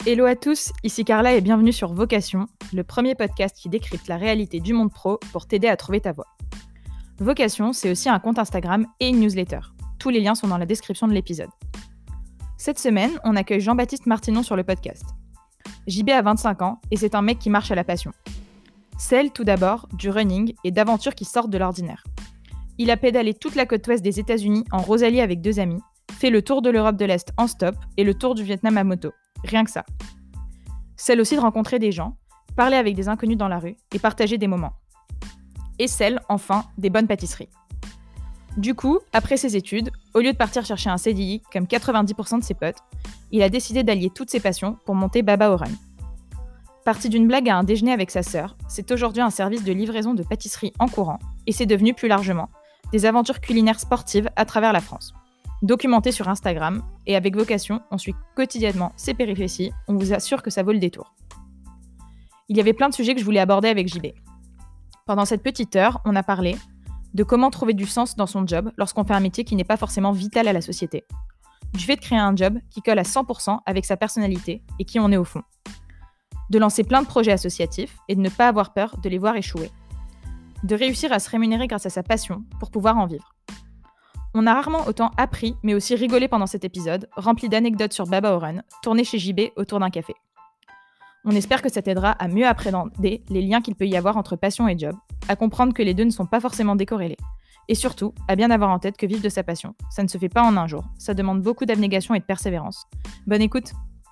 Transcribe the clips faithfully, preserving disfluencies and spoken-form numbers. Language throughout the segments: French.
Hello à tous, ici Carla et bienvenue sur Vocation, le premier podcast qui décrypte la réalité du monde pro pour t'aider à trouver ta voie. Vocation, c'est aussi un compte Instagram et une newsletter. Tous les liens sont dans la description de l'épisode. Cette semaine, on accueille Jean-Baptiste Martinon sur le podcast. J B a vingt-cinq ans et c'est un mec qui marche à la passion. Celle, tout d'abord, du running et d'aventures qui sortent de l'ordinaire. Il a pédalé toute la côte ouest des États-Unis en Rosalie avec deux amis, fait le tour de l'Europe de l'Est en stop et le tour du Vietnam à moto. Rien que ça. Celle aussi de rencontrer des gens, parler avec des inconnus dans la rue et partager des moments. Et celle, enfin, des bonnes pâtisseries. Du coup, après ses études, au lieu de partir chercher un C D I comme quatre-vingt-dix pour cent de ses potes, il a décidé d'allier toutes ses passions pour monter Baba au Run. Parti d'une blague à un déjeuner avec sa sœur, c'est aujourd'hui un service de livraison de pâtisseries en courant et c'est devenu plus largement des aventures culinaires sportives à travers la France. Documenté sur Instagram, et avec Vocation, on suit quotidiennement ses péripéties, on vous assure que ça vaut le détour. Il y avait plein de sujets que je voulais aborder avec J B. Pendant cette petite heure, on a parlé de comment trouver du sens dans son job lorsqu'on fait un métier qui n'est pas forcément vital à la société, du fait de créer un job qui colle à cent pour cent avec sa personnalité et qui on est au fond, de lancer plein de projets associatifs et de ne pas avoir peur de les voir échouer, de réussir à se rémunérer grâce à sa passion pour pouvoir en vivre. On a rarement autant appris, mais aussi rigolé pendant cet épisode, rempli d'anecdotes sur Baba au Run, tourné chez J B autour d'un café. On espère que ça t'aidera à mieux appréhender les liens qu'il peut y avoir entre passion et job, à comprendre que les deux ne sont pas forcément décorrélés, et surtout, à bien avoir en tête que vivre de sa passion, ça ne se fait pas en un jour, ça demande beaucoup d'abnégation et de persévérance. Bonne écoute!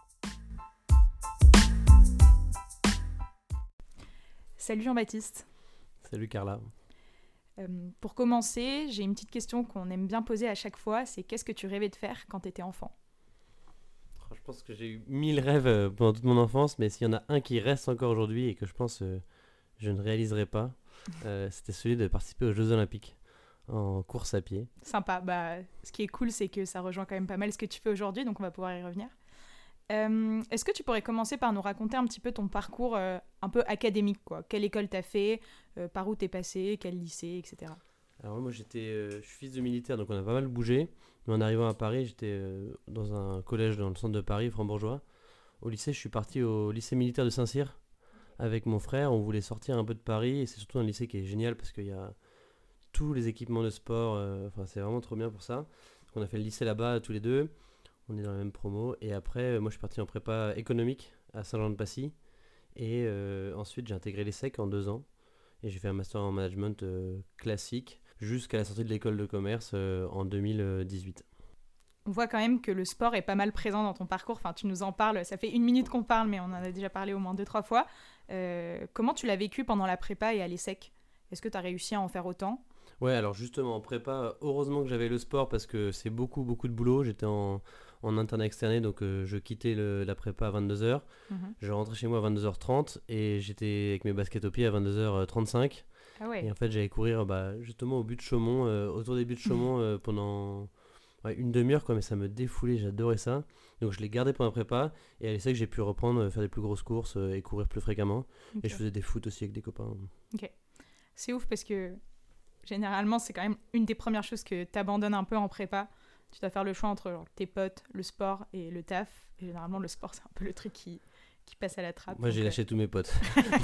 Salut Jean-Baptiste. Salut Carla. Euh, pour commencer, j'ai une petite question qu'on aime bien poser à chaque fois, c'est qu'est-ce que tu rêvais de faire quand tu étais enfant ? Je pense que j'ai eu mille rêves pendant toute mon enfance, mais s'il y en a un qui reste encore aujourd'hui et que je pense euh, je ne réaliserai pas, euh, c'était celui de participer aux Jeux Olympiques en course à pied. Sympa. Bah, ce qui est cool, c'est que ça rejoint quand même pas mal ce que tu fais aujourd'hui, donc on va pouvoir y revenir. Euh, est-ce que tu pourrais commencer par nous raconter un petit peu ton parcours euh, un peu académique, quoi ? Quelle école t'as fait, euh, par où t'es passé, quel lycée, et cetera. Alors moi j'étais, euh, je suis fils de militaire, donc on a pas mal bougé. Mais en arrivant à Paris, j'étais euh, dans un collège dans le centre de Paris, Franc-Bourgeois. Au lycée, je suis parti au lycée militaire de Saint-Cyr avec mon frère. On voulait sortir un peu de Paris et c'est surtout un lycée qui est génial parce qu'il y a tous les équipements de sport. Euh, enfin, c'est vraiment trop bien pour ça. Donc on a fait le lycée là-bas tous les deux. On est dans la même promo. Et après, moi, je suis parti en prépa économique à Saint-Jean-de-Passy. Et euh, ensuite, j'ai intégré l'ESSEC en deux ans. Et j'ai fait un master en management euh, classique jusqu'à la sortie de l'école de commerce euh, en deux mille dix-huit. On voit quand même que le sport est pas mal présent dans ton parcours. Enfin, tu nous en parles. Ça fait une minute qu'on parle, mais on en a déjà parlé au moins deux, trois fois. Euh, comment tu l'as vécu pendant la prépa et à l'ESSEC ? Est-ce que tu as réussi à en faire autant ? Ouais, alors justement, en prépa, heureusement que j'avais le sport parce que c'est beaucoup, beaucoup de boulot. J'étais en, en interne externé, donc euh, je quittais le, la prépa à vingt-deux heures. Mm-hmm. Je rentrais chez moi à vingt-deux heures trente et j'étais avec mes baskets aux pieds à vingt-deux heures trente-cinq. Ah ouais. Et en fait, j'allais courir bah, justement au but de Chaumont, euh, autour des buts de Chaumont euh, pendant ouais, une demi-heure, quoi, mais ça me défoulait, j'adorais ça. Donc je l'ai gardé pendant la prépa et à l'essai que j'ai pu reprendre, euh, faire des plus grosses courses euh, et courir plus fréquemment. Okay. Et je faisais des foot aussi avec des copains. Ok. C'est ouf parce que généralement, c'est quand même une des premières choses que tu abandonnes un peu en prépa. Tu dois faire le choix entre genre, tes potes, le sport et le taf. Et généralement, le sport, c'est un peu le truc qui, qui passe à la trappe. Moi, j'ai lâché euh... tous mes potes.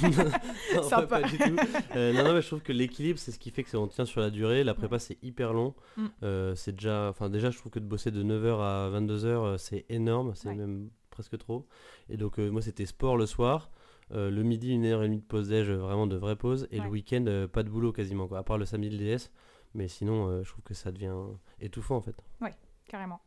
non, Sympa. Pas du tout. Euh, non, non, mais je trouve que l'équilibre, c'est ce qui fait que on tient sur la durée. La prépa, ouais. C'est hyper long. Mm. Euh, c'est déjà, enfin, déjà, je trouve que de bosser de neuf heures à vingt-deux heures, c'est énorme. C'est ouais. même presque trop. Et donc, euh, moi, c'était sport le soir. Euh, le midi, une heure et demie de pause déj, vraiment de vraie pause. Et ouais. le week-end, euh, pas de boulot quasiment, quoi, à part le samedi le D S. Mais sinon, euh, je trouve que ça devient étouffant, en fait. Ouais, carrément.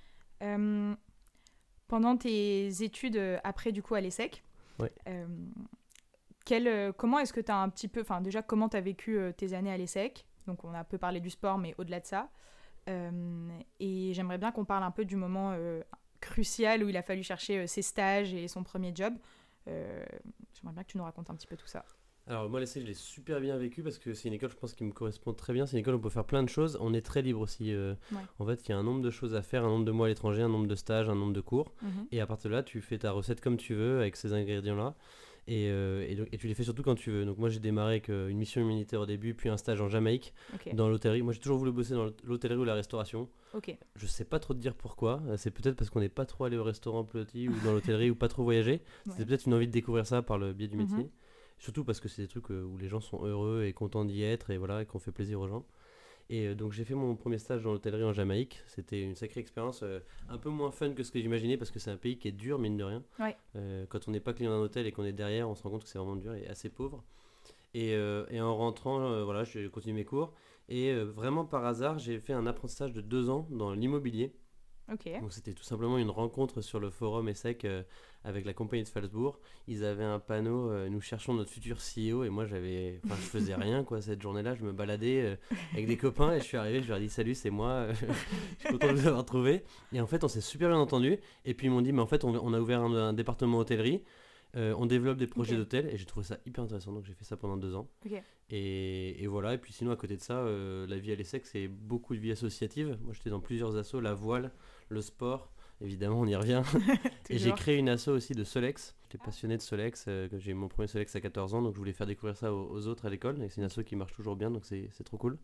Euh, pendant tes études, euh, après, du coup, à l'ESSEC, ouais. euh, quel, euh, comment est-ce que tu as un petit peu... Enfin, déjà, comment tu as vécu euh, tes années à l'ESSEC ? Donc, on a un peu parlé du sport, mais au-delà de ça. Euh, et j'aimerais bien qu'on parle un peu du moment euh, crucial où il a fallu chercher euh, ses stages et son premier job. Euh, j'aimerais bien que tu nous racontes un petit peu tout ça. Alors moi l'essai je l'ai super bien vécu parce que c'est une école je pense qui me correspond très bien, c'est une école où on peut faire plein de choses, on est très libre aussi, euh, ouais. En fait il y a un nombre de choses à faire, un nombre de mois à l'étranger, un nombre de stages, un nombre de cours, mm-hmm. Et à partir de là tu fais ta recette comme tu veux avec ces ingrédients là Et, euh, et, donc- et tu les fais surtout quand tu veux. Donc moi j'ai démarré avec euh, une mission humanitaire au début, puis un stage en Jamaïque, Ok. dans l'hôtellerie. Moi j'ai toujours voulu bosser dans l'hôtellerie ou la restauration. Ok. Je sais pas trop te dire pourquoi. Euh, C'est peut-être parce qu'on n'est pas trop allé au restaurant petit ou dans l'hôtellerie ou pas trop voyagé. C'était Ouais. peut-être une envie de découvrir ça par le biais du Mhm. métier. Surtout parce que c'est des trucs euh, où les gens sont heureux et contents d'y être et voilà, et qu'on fait plaisir aux gens. Et euh, donc j'ai fait mon premier stage dans l'hôtellerie en Jamaïque. C'était une sacrée expérience, euh, un peu moins fun que ce que j'imaginais parce que c'est un pays qui est dur, mine de rien. Ouais. Euh, quand on n'est pas client d'un hôtel et qu'on est derrière, on se rend compte que c'est vraiment dur et assez pauvre. Et, euh, et en rentrant, euh, voilà, j'ai continué mes cours. Et euh, vraiment par hasard, j'ai fait un apprentissage de deux ans dans l'immobilier. Ok. Donc c'était tout simplement une rencontre sur le forum ESSEC euh, avec la compagnie de Falsbourg. Ils avaient un panneau, euh, nous cherchons notre futur C E O, et moi j'avais, enfin je faisais rien quoi cette journée-là, je me baladais euh, avec des copains et je suis arrivé, je leur ai dit salut c'est moi, je suis content de vous avoir trouvé. Et en fait on s'est super bien entendu et puis ils m'ont dit mais en fait on, on a ouvert un, un département hôtellerie. Euh, on développe des projets Ok. d'hôtel et j'ai trouvé ça hyper intéressant donc j'ai fait ça pendant deux ans. Ok. Et, et voilà, et puis sinon à côté de ça, euh, la vie à l'ESSEC c'est beaucoup de vie associative. Moi j'étais dans plusieurs assos, la voile, le sport, évidemment on y revient. Et j'ai Toujours. créé une asso aussi de Solex. J'étais passionné de Solex, euh, que j'ai eu mon premier Solex à quatorze ans, donc je voulais faire découvrir ça aux, aux autres à l'école. Et c'est une asso qui marche toujours bien, donc c'est c'est trop cool.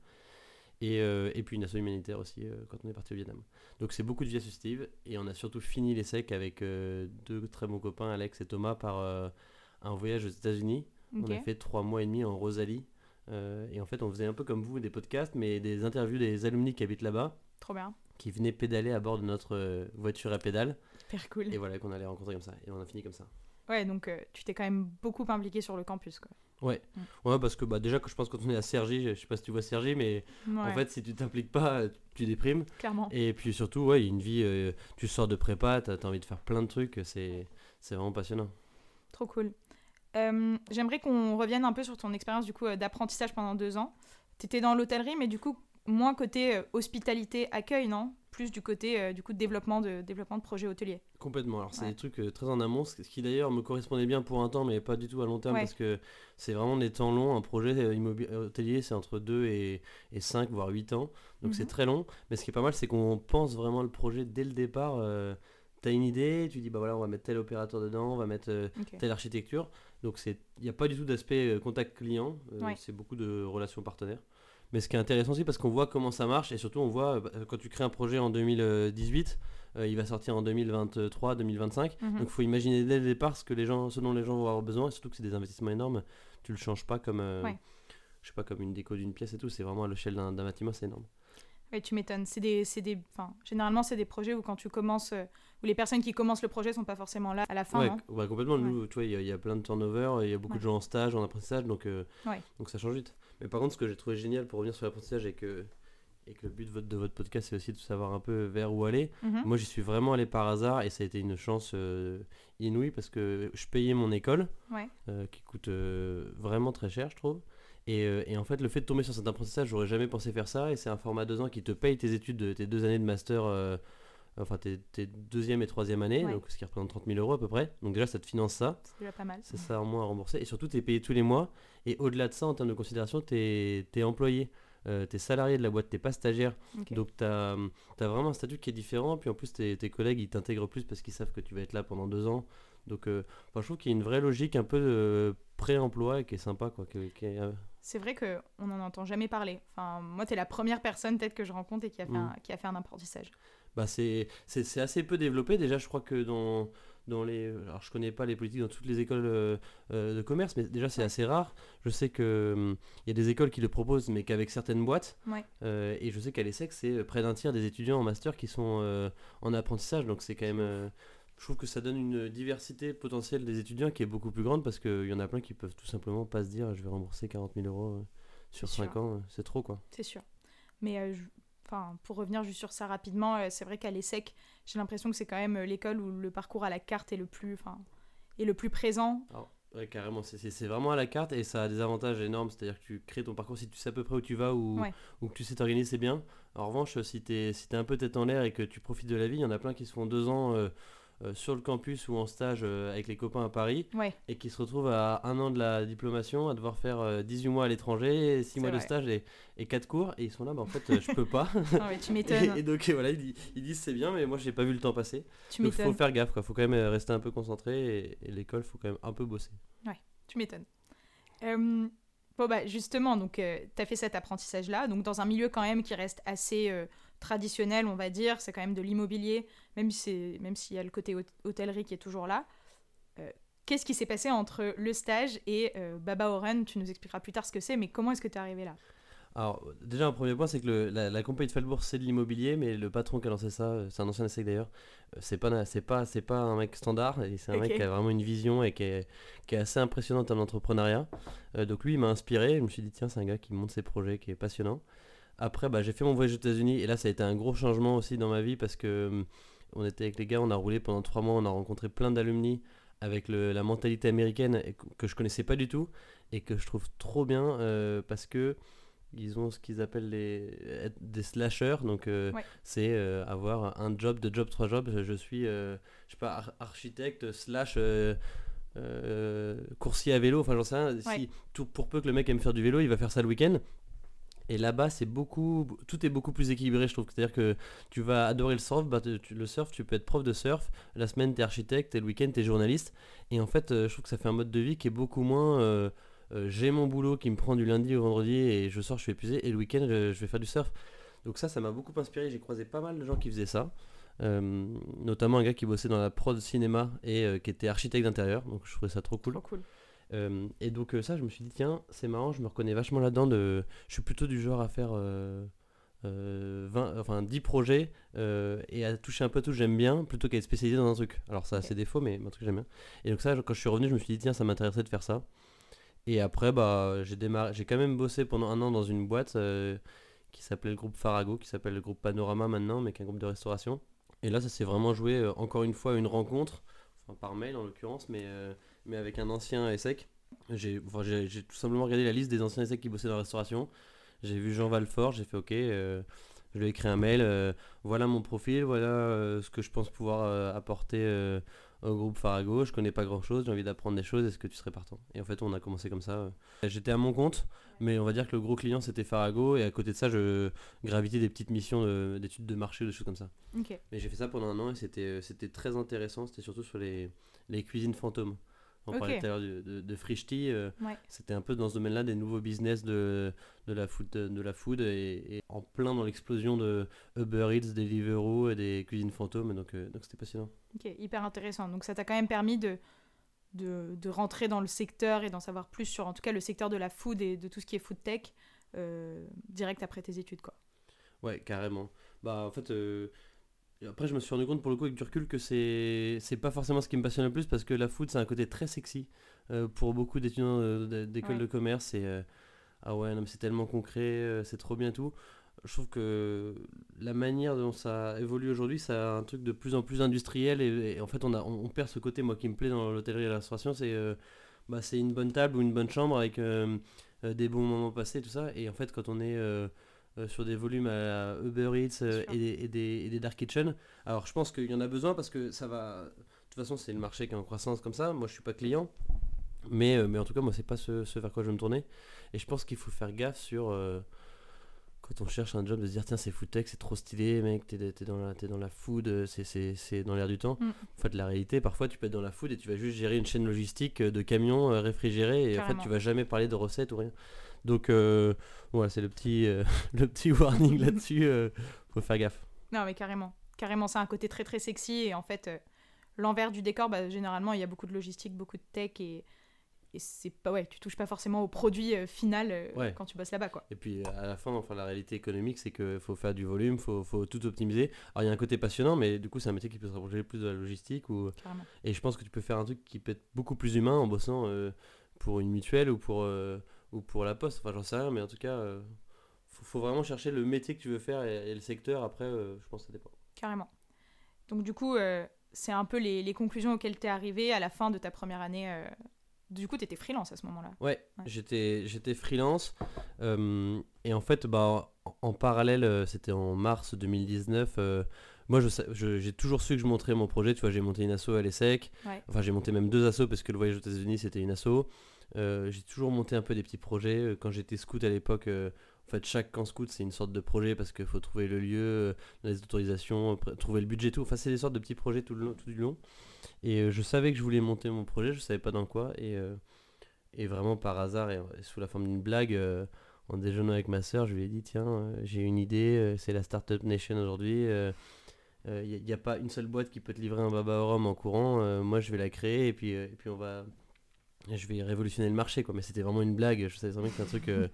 Et, euh, et puis une asso humanitaire aussi euh, quand on est parti au Vietnam. Donc c'est beaucoup de vie associative. Et on a surtout fini l'ESSEC avec euh, deux très bons copains, Alex et Thomas, par euh, un voyage aux États-Unis. Ok. On a fait trois mois et demi en Rosalie. Euh, et en fait, on faisait un peu comme vous des podcasts, mais des interviews des alumni qui habitent là-bas, Trop bien. qui venaient pédaler à bord de notre euh, voiture à pédale. Hyper cool. Et voilà, qu'on allait rencontrer comme ça. Et on a fini comme ça. Ouais, donc euh, tu t'es quand même beaucoup impliqué sur le campus, quoi. Ouais, Mm. ouais parce que bah, déjà, que je pense que quand on est à Cergy, je sais pas si tu vois Cergy, mais Ouais, en fait, si tu t'impliques pas, euh, tu déprimes. clairement. Et puis surtout, ouais, il y a une vie, euh, tu sors de prépa, t'as as envie de faire plein de trucs, c'est c'est vraiment passionnant. Trop cool. Euh, J'aimerais qu'on revienne un peu sur ton expérience du coup euh, d'apprentissage pendant deux ans. T'étais dans l'hôtellerie, mais du coup moins côté euh, hospitalité, accueil, non? Plus du côté euh, du coup développement de développement de projets hôteliers. Complètement. Alors, c'est Ouais. des trucs euh, très en amont, ce ce qui d'ailleurs me correspondait bien pour un temps, mais pas du tout à long terme, Ouais. parce que c'est vraiment des temps longs. Un projet euh, immobilier hôtelier, c'est entre deux et, et cinq, voire huit ans. Donc, c'est Mhm. très long. Mais ce qui est pas mal, c'est qu'on pense vraiment le projet dès le départ. Euh, T'as une idée, tu dis, bah voilà, on va mettre tel opérateur dedans, on va mettre euh, Ok. telle architecture. Donc, il n'y a pas du tout d'aspect euh, contact client, euh, Ouais. c'est beaucoup de relations partenaires. Mais ce qui est intéressant aussi, parce qu'on voit comment ça marche, et surtout, on voit, euh, bah, quand tu crées un projet en deux mille dix-huit, euh, il va sortir en deux mille vingt-trois, deux mille vingt-cinq. Mhm. Donc, il faut imaginer dès le départ ce, que les gens, ce dont les gens vont avoir besoin, et surtout que c'est des investissements énormes. Tu le changes pas comme, euh, Ouais. je sais pas, comme une déco d'une pièce et tout. C'est vraiment à l'échelle d'un d'un bâtiment, c'est énorme. Ouais, tu m'étonnes. C'est des, c'est des, enfin, généralement, c'est des projets où quand tu commences, euh, où les personnes qui commencent le projet sont pas forcément là à la fin, Ouais, non? c- ouais, complètement. Nous, tu vois, il y, a- il y a plein de turnover, il y a beaucoup Ouais. de gens en stage, en apprentissage, donc, euh, Ouais. donc ça change vite. Mais par contre, ce que j'ai trouvé génial pour revenir sur l'apprentissage et que, et que le but de votre, de votre podcast, c'est aussi de savoir un peu vers où aller. Mhm. Moi, j'y suis vraiment allé par hasard et ça a été une chance euh, inouïe parce que je payais mon école, Ouais. euh, qui coûte euh, vraiment très cher, je trouve. Et, euh, et en fait, le fait de tomber sur cet apprentissage, j'aurais jamais pensé faire ça. Et c'est un format deux ans qui te paye tes études, de, tes deux années de master, euh, enfin tes, tes deuxième et troisième année, Ouais. donc ce qui représente trente mille euros à peu près. Donc déjà, ça te finance ça. C'est déjà pas mal. C'est ça en moins à rembourser. Et surtout, tu es payé tous les mois. Et au-delà de ça, en termes de considération, tu es employé. Euh, tu es salarié de la boîte, tu pas stagiaire. Ok. Donc tu as vraiment un statut qui est différent. Puis en plus, tes, tes collègues, ils t'intègrent plus parce qu'ils savent que tu vas être là pendant deux ans. Donc euh, enfin, je trouve qu'il y a une vraie logique un peu de pré-emploi et qui est sympa. Quoi, qui, qui est, euh, C'est vrai qu'on n'en entend jamais parler. Enfin, moi, t'es la première personne peut-être que je rencontre et qui a fait, Mm. un, qui a fait un apprentissage. bah, c'est c'est- c'est assez peu développé. Déjà, je crois que dans, dans les... Alors, je connais pas les politiques dans toutes les écoles euh, euh, de commerce, mais déjà, c'est Ouais. assez rare. Je sais qu'il y a des écoles qui le proposent, mais qu'avec certaines boîtes. Ouais. Euh, et je sais qu'à l'ESSEC, c'est près d'un tiers des étudiants en master qui sont euh, en apprentissage. Donc, c'est quand même... euh, je trouve que ça donne une diversité potentielle des étudiants qui est beaucoup plus grande parce qu'il y en a plein qui peuvent tout simplement pas se dire je vais rembourser quarante mille euros euh, sur C'est cinq sûr. ans. euh, C'est trop, quoi. C'est sûr. Mais euh, je- enfin, pour revenir juste sur ça rapidement, euh, c'est vrai qu'à l'ESSEC, j'ai l'impression que c'est quand même euh, l'école où le parcours à la carte est le plus, enfin, est le plus présent. Alors, ouais, carrément, c'est- c'est c'est vraiment à la carte et ça a des avantages énormes. C'est-à-dire que tu crées ton parcours si tu sais à peu près où tu vas ou, Ouais. ou que tu sais t'organiser, c'est bien. En revanche, si t'es si t'es un peu tête en l'air et que tu profites de la vie, il y en a plein qui se font deux ans euh, euh, sur le campus ou en stage euh, avec les copains à Paris Ouais, et qui se retrouvent à un an de la diplomation à devoir faire euh, dix-huit mois à l'étranger, six c'est mois de vrai. stage et, et quatre cours et ils sont là, bah en fait euh, je peux pas. Ah ouais, tu et, m'étonnes. et donc euh, voilà, ils, di- ils disent c'est bien mais moi j'ai pas vu le temps passer. Tu Donc faut m'étonnes. faire gaffe quoi, faut quand même euh, rester un peu concentré et, et l'école faut quand même un peu bosser. Ouais, tu m'étonnes. Euh, bon, bah, justement, donc, tu as fait cet apprentissage-là, donc dans un milieu quand même qui reste assez euh, traditionnel, on va dire, c'est quand même de l'immobilier, même si c'est- même s'il y a le côté hôt- hôtellerie qui est toujours là. Euh, Qu'est-ce qui s'est passé entre le stage et euh, Baba Oren? Tu nous expliqueras plus tard ce que c'est, mais comment est-ce que tu es arrivé là? Alors, déjà, un premier point, c'est que le- la, la compagnie de Felbourg, c'est de l'immobilier, mais le patron qui a lancé ça, euh, c'est un ancien essai d'ailleurs, euh, c'est pas, na- c'est pas, c'est pas un mec standard, et c'est un mec qui a Ok. vraiment une vision et qui est, qui est assez impressionnant en termes d'entrepreneuriat. Euh, donc lui, il m'a inspiré, je me suis dit, tiens, c'est un gars qui monte ses projets, qui est passionnant. Après, bah, j'ai fait mon voyage aux États-Unis, et là, ça a été un gros changement aussi dans ma vie, parce que hum, on était avec les gars, on a roulé pendant trois mois, on a rencontré plein d'alumni avec le- la mentalité américaine et que, que je connaissais pas du tout, et que je trouve trop bien, euh, parce que ils ont ce qu'ils appellent les, être des slashers, donc euh, Ouais. c'est euh, avoir un job, deux jobs, trois jobs. Je suis, euh, je sais pas, ar- architecte slash euh, euh, coursier à vélo, enfin j'en sais rien. Ouais. Si, tout, pour peu que le mec aime faire du vélo, il va faire ça le week-end. Et là-bas, c'est beaucoup, tout est beaucoup plus équilibré, je trouve. C'est-à-dire que tu vas adorer le surf, bah, tu- le surf, tu peux être prof de surf. La semaine, t'es architecte, et le week-end, t'es journaliste. Et en fait, euh, je trouve que ça fait un mode de vie qui est beaucoup moins. euh, euh, j'ai mon boulot qui me prend du lundi au vendredi et je sors, je suis épuisé. Et le week-end, je, je vais faire du surf. Donc ça, ça m'a beaucoup inspiré. J'ai croisé pas mal de gens qui faisaient ça. Euh, Notamment un gars qui bossait dans la prod cinéma et euh, qui était architecte d'intérieur. Donc je trouvais ça trop cool. Trop cool. Euh, et donc euh, ça, je me suis dit, tiens, c'est marrant, je me reconnais vachement là-dedans. De... Je suis plutôt du genre à faire euh, euh, vingt, enfin, dix projets euh, et à toucher un peu tout, j'aime bien, plutôt qu'à être spécialisé dans un truc. Alors ça a Ok. ses défauts, mais un truc j'aime bien. Et donc ça, quand je suis revenu, je me suis dit, tiens, ça m'intéresserait de faire ça. Et après, bah, j'ai démarré, j'ai quand même bossé pendant un an dans une boîte euh, qui s'appelait le groupe Farago, qui s'appelle le groupe Panorama maintenant, mais qui est un groupe de restauration. Et là, ça s'est vraiment joué, euh, encore une fois, une rencontre, enfin par mail en l'occurrence, mais, euh, mais avec un ancien ESSEC. J'ai, enfin, j'ai, j'ai tout simplement regardé la liste des anciens ESSEC qui bossaient dans la restauration. J'ai vu Jean Valfort, j'ai fait OK, euh, je lui ai écrit un mail, euh, voilà mon profil, voilà euh, ce que je pense pouvoir euh, apporter euh, au groupe Farago. Je connais pas grand chose, j'ai envie d'apprendre des choses, est-ce que tu serais partant? Et en fait, on a commencé comme ça. euh. J'étais à mon compte, mais on va dire que le gros client c'était Farago, et à côté de ça, je gravitais des petites missions de- d'études de marché, des choses comme ça. Ok. Mais j'ai fait ça pendant un an et c'était euh, c'était très intéressant, c'était surtout sur les, les cuisines fantômes. On Ok. parlait tout à l'heure de, de, de Frischti, euh, Ouais. c'était un peu dans ce domaine-là des nouveaux business de, de la food, de la food et, et en plein dans l'explosion de Uber Eats, Deliveroo et des cuisines fantômes, donc euh, donc c'était passionnant. Ok, hyper intéressant. Donc ça t'a quand même permis de, de, de rentrer dans le secteur et d'en savoir plus sur, en tout cas, le secteur de la food et de tout ce qui est food tech euh, direct après tes études, quoi. Ouais, carrément. Bah en fait, euh, et après je me suis rendu compte pour le coup avec du recul que c'est c'est pas forcément ce qui me passionne le plus parce que la food c'est un côté très sexy euh, pour beaucoup d'étudiants euh, d- d'écoles Ouais. de commerce et euh, ah ouais non mais c'est tellement concret, euh, c'est trop bien tout. Je trouve que la manière dont ça évolue aujourd'hui, ça a un truc de plus en plus industriel et, et en fait on a on, on perd ce côté moi qui me plaît dans l'hôtellerie et la restauration, c'est euh, bah c'est une bonne table ou une bonne chambre avec euh, euh, des bons moments passés tout ça et en fait quand on est euh, euh, sur des volumes à Uber Eats euh, Sûr. et, des, et, des, et des dark kitchen. Alors je pense qu'il y en a besoin parce que ça va. De toute façon, c'est le marché qui est en croissance comme ça. Moi, je suis pas client, mais, euh, mais en tout cas, moi, c'est pas ce, ce vers quoi je veux me tourner. Et je pense qu'il faut faire gaffe sur euh, quand on cherche un job de se dire tiens, c'est foodtech, c'est trop stylé, mec, t'es, t'es, dans, la, t'es dans la food, euh, c'est, c'est, c'est dans l'air du temps. Mm. En fait, la réalité, parfois, tu peux être dans la food et tu vas juste gérer une chaîne logistique euh, de camions euh, réfrigérés et en fait, Carrément. tu vas jamais parler de recettes ou rien. Donc euh, voilà, c'est le petit, euh, le petit warning là-dessus. Euh, faut faire gaffe. Non, mais carrément. Carrément, c'est un côté très très sexy et en fait, euh, l'envers du décor, bah, généralement, il y a beaucoup de logistique, beaucoup de tech et, et c'est pas, ouais, tu touches pas forcément au produit euh, final euh, Ouais. quand tu bosses là-bas, quoi. Et puis à la fin, enfin, la réalité économique, c'est qu'il faut faire du volume, faut, faut tout optimiser. Alors il y a un côté passionnant, mais du coup, c'est un métier qui peut se rapprocher plus de la logistique. Ou... Carrément. Et je pense que tu peux faire un truc qui peut être beaucoup plus humain en bossant euh, pour une mutuelle ou pour, euh, ou pour la poste. Enfin, j'en sais rien, mais en tout cas, euh, faut, faut vraiment chercher le métier que tu veux faire et, et le secteur. Après, euh, je pense que ça dépend. Carrément. Donc du coup, euh, c'est un peu les, les conclusions auxquelles t'es arrivé à la fin de ta première année. euh, Du coup, t'étais freelance à ce moment-là. Ouais, Ouais. j'étais, j'étais freelance. euh, et en fait, bah, en, en parallèle, euh, c'était en mars deux mille dix-neuf, euh, moi je, je, j'ai toujours su que je monterais mon projet, tu vois, j'ai monté une asso à l'ESSEC, Ouais. enfin j'ai monté même deux assos parce que le voyage aux États-Unis c'était une asso. Euh, j'ai toujours monté un peu des petits projets. Quand j'étais scout à l'époque, euh, en fait chaque camp scout c'est une sorte de projet parce qu'il faut trouver le lieu, euh, les autorisations, pr- trouver le budget, tout. Enfin c'est des sortes de petits projets tout, le long, tout du long. Et euh, je savais que je voulais monter mon projet, je savais pas dans quoi. Et, euh, et vraiment par hasard et, et sous la forme d'une blague, euh, en déjeunant avec ma soeur, je lui ai dit tiens, euh, j'ai une idée, euh, c'est la Startup Nation aujourd'hui. Il euh, n'y a, a pas une seule boîte qui peut te livrer un baba au rhum en courant. Euh, moi je vais la créer et puis, euh, et puis on va je vais révolutionner le marché quoi. Mais c'était vraiment une blague, je savais vraiment que c'est un truc euh,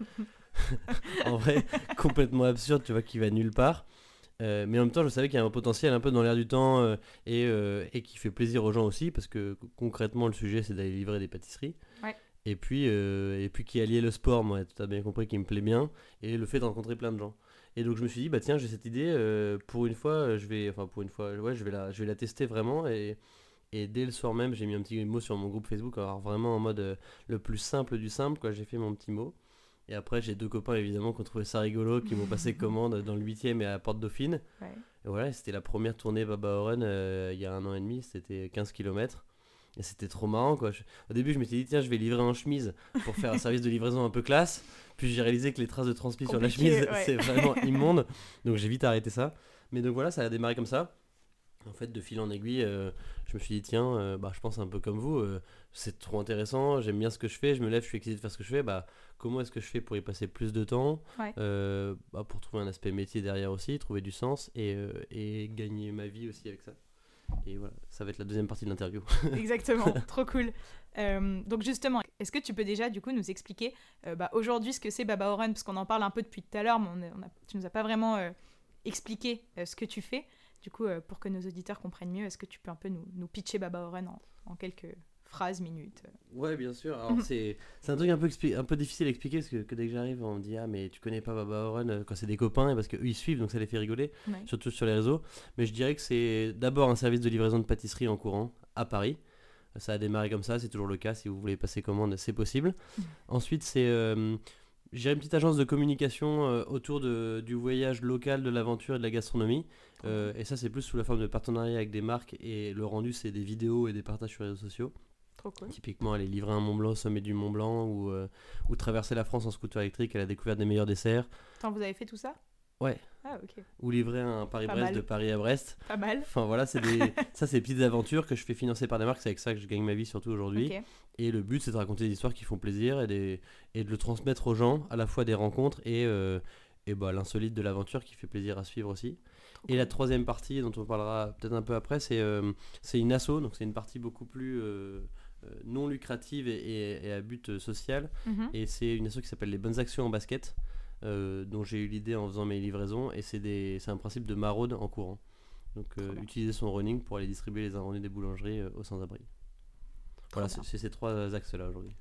en vrai complètement absurde, tu vois, qui va nulle part. Euh, mais en même temps je savais qu'il y a un potentiel un peu dans l'air du temps, euh, et, euh, et qui fait plaisir aux gens aussi parce que concrètement le sujet c'est d'aller livrer des pâtisseries. Ouais. Et puis, euh, et puis qui alliait le sport, moi tu as bien compris, qui me plaît bien, et le fait de rencontrer plein de gens. Et donc je me suis dit bah tiens j'ai cette idée, euh, pour une fois je vais enfin pour une fois ouais je vais la je vais la tester vraiment. et Et dès le soir même, j'ai mis un petit mot sur mon groupe Facebook, alors vraiment en mode euh, le plus simple du simple, quoi. J'ai fait mon petit mot. Et après, j'ai deux copains évidemment qui ont trouvé ça rigolo, qui m'ont passé commande dans le huitième et à Porte Dauphine. Ouais. Et voilà, c'était la première tournée Baba Oren euh, il y a un an et demi, c'était quinze kilomètres. Et c'était trop marrant, quoi. Je- Au début, je m'étais dit, tiens, je vais livrer en chemise pour faire un service de livraison un peu classe. Puis j'ai réalisé que les traces de transpi sur la Compliqué, chemise, ouais. c'est vraiment immonde. Donc j'ai vite arrêté ça. Mais donc voilà, ça a démarré comme ça. En fait, de fil en aiguille, euh, je me suis dit, tiens, euh, bah, je pense un peu comme vous, euh, c'est trop intéressant, j'aime bien ce que je fais, je me lève, je suis excité de faire ce que je fais, bah, comment est-ce que je fais pour y passer plus de temps, Ouais. euh, bah, pour trouver un aspect métier derrière aussi, trouver du sens et, euh, et gagner ma vie aussi avec ça. Et voilà, ça va être la deuxième partie de l'interview. Exactement, trop cool. Euh, donc justement, est-ce que tu peux déjà du coup nous expliquer euh, bah, aujourd'hui ce que c'est Baba Oren, parce qu'on en parle un peu depuis tout à l'heure, mais on a- on a- tu nous as pas vraiment euh, expliqué euh, ce que tu fais. Du coup, euh, pour que nos auditeurs comprennent mieux, est-ce que tu peux un peu nous, nous pitcher Baba Oren en, en quelques phrases, minutes? Ouais, bien sûr. Alors, c'est, c'est un truc un peu, expli- un peu difficile à expliquer parce que, que dès que j'arrive, on me dit ah, mais tu connais pas Baba Oren, euh, quand c'est des copains, et parce qu'eux ils suivent donc ça les fait rigoler, Ouais. surtout sur les réseaux. Mais je dirais que c'est d'abord un service de livraison de pâtisserie en courant à Paris. Ça a démarré comme ça, c'est toujours le cas. Si vous voulez passer commande, c'est possible. Ensuite, c'est euh, j'ai une petite agence de communication euh, autour de, du voyage local, de l'aventure et de la gastronomie. Euh, et ça, c'est plus sous la forme de partenariat avec des marques. Et le rendu, c'est des vidéos et des partages sur les réseaux sociaux. Trop cool. Typiquement, aller livrer un Mont Blanc au sommet du Mont Blanc, ou, euh, ou traverser la France en scooter électrique à la découverte des meilleurs desserts. Attends, vous avez fait tout ça? Ouais. Ah, ok. Ou livrer un Pas Paris-Brest mal. de Paris à Brest. Pas mal. Enfin voilà, c'est des, ça c'est des petites aventures que je fais financer par des marques. C'est avec ça que je gagne ma vie surtout aujourd'hui. Ok. Et le but c'est de raconter des histoires qui font plaisir et, des, et de le transmettre aux gens, à la fois des rencontres et, euh, et bah, l'insolite de l'aventure qui fait plaisir à suivre aussi. Trop Et cool. la troisième partie dont on parlera peut-être un peu après, c'est, euh, c'est une asso, donc c'est une partie beaucoup plus euh, euh, non lucrative et, et- et à but euh, social. Mhm. Et c'est une asso qui s'appelle les Bonnes Actions en basket, euh, dont j'ai eu l'idée en faisant mes livraisons. Et c'est, des, c'est un principe de maraude en courant. Donc euh, Trop bien. utiliser son running pour aller distribuer les invendus des boulangeries euh, aux sans-abri. Voilà, bien. c'est, c'est ces trois axes-là aujourd'hui.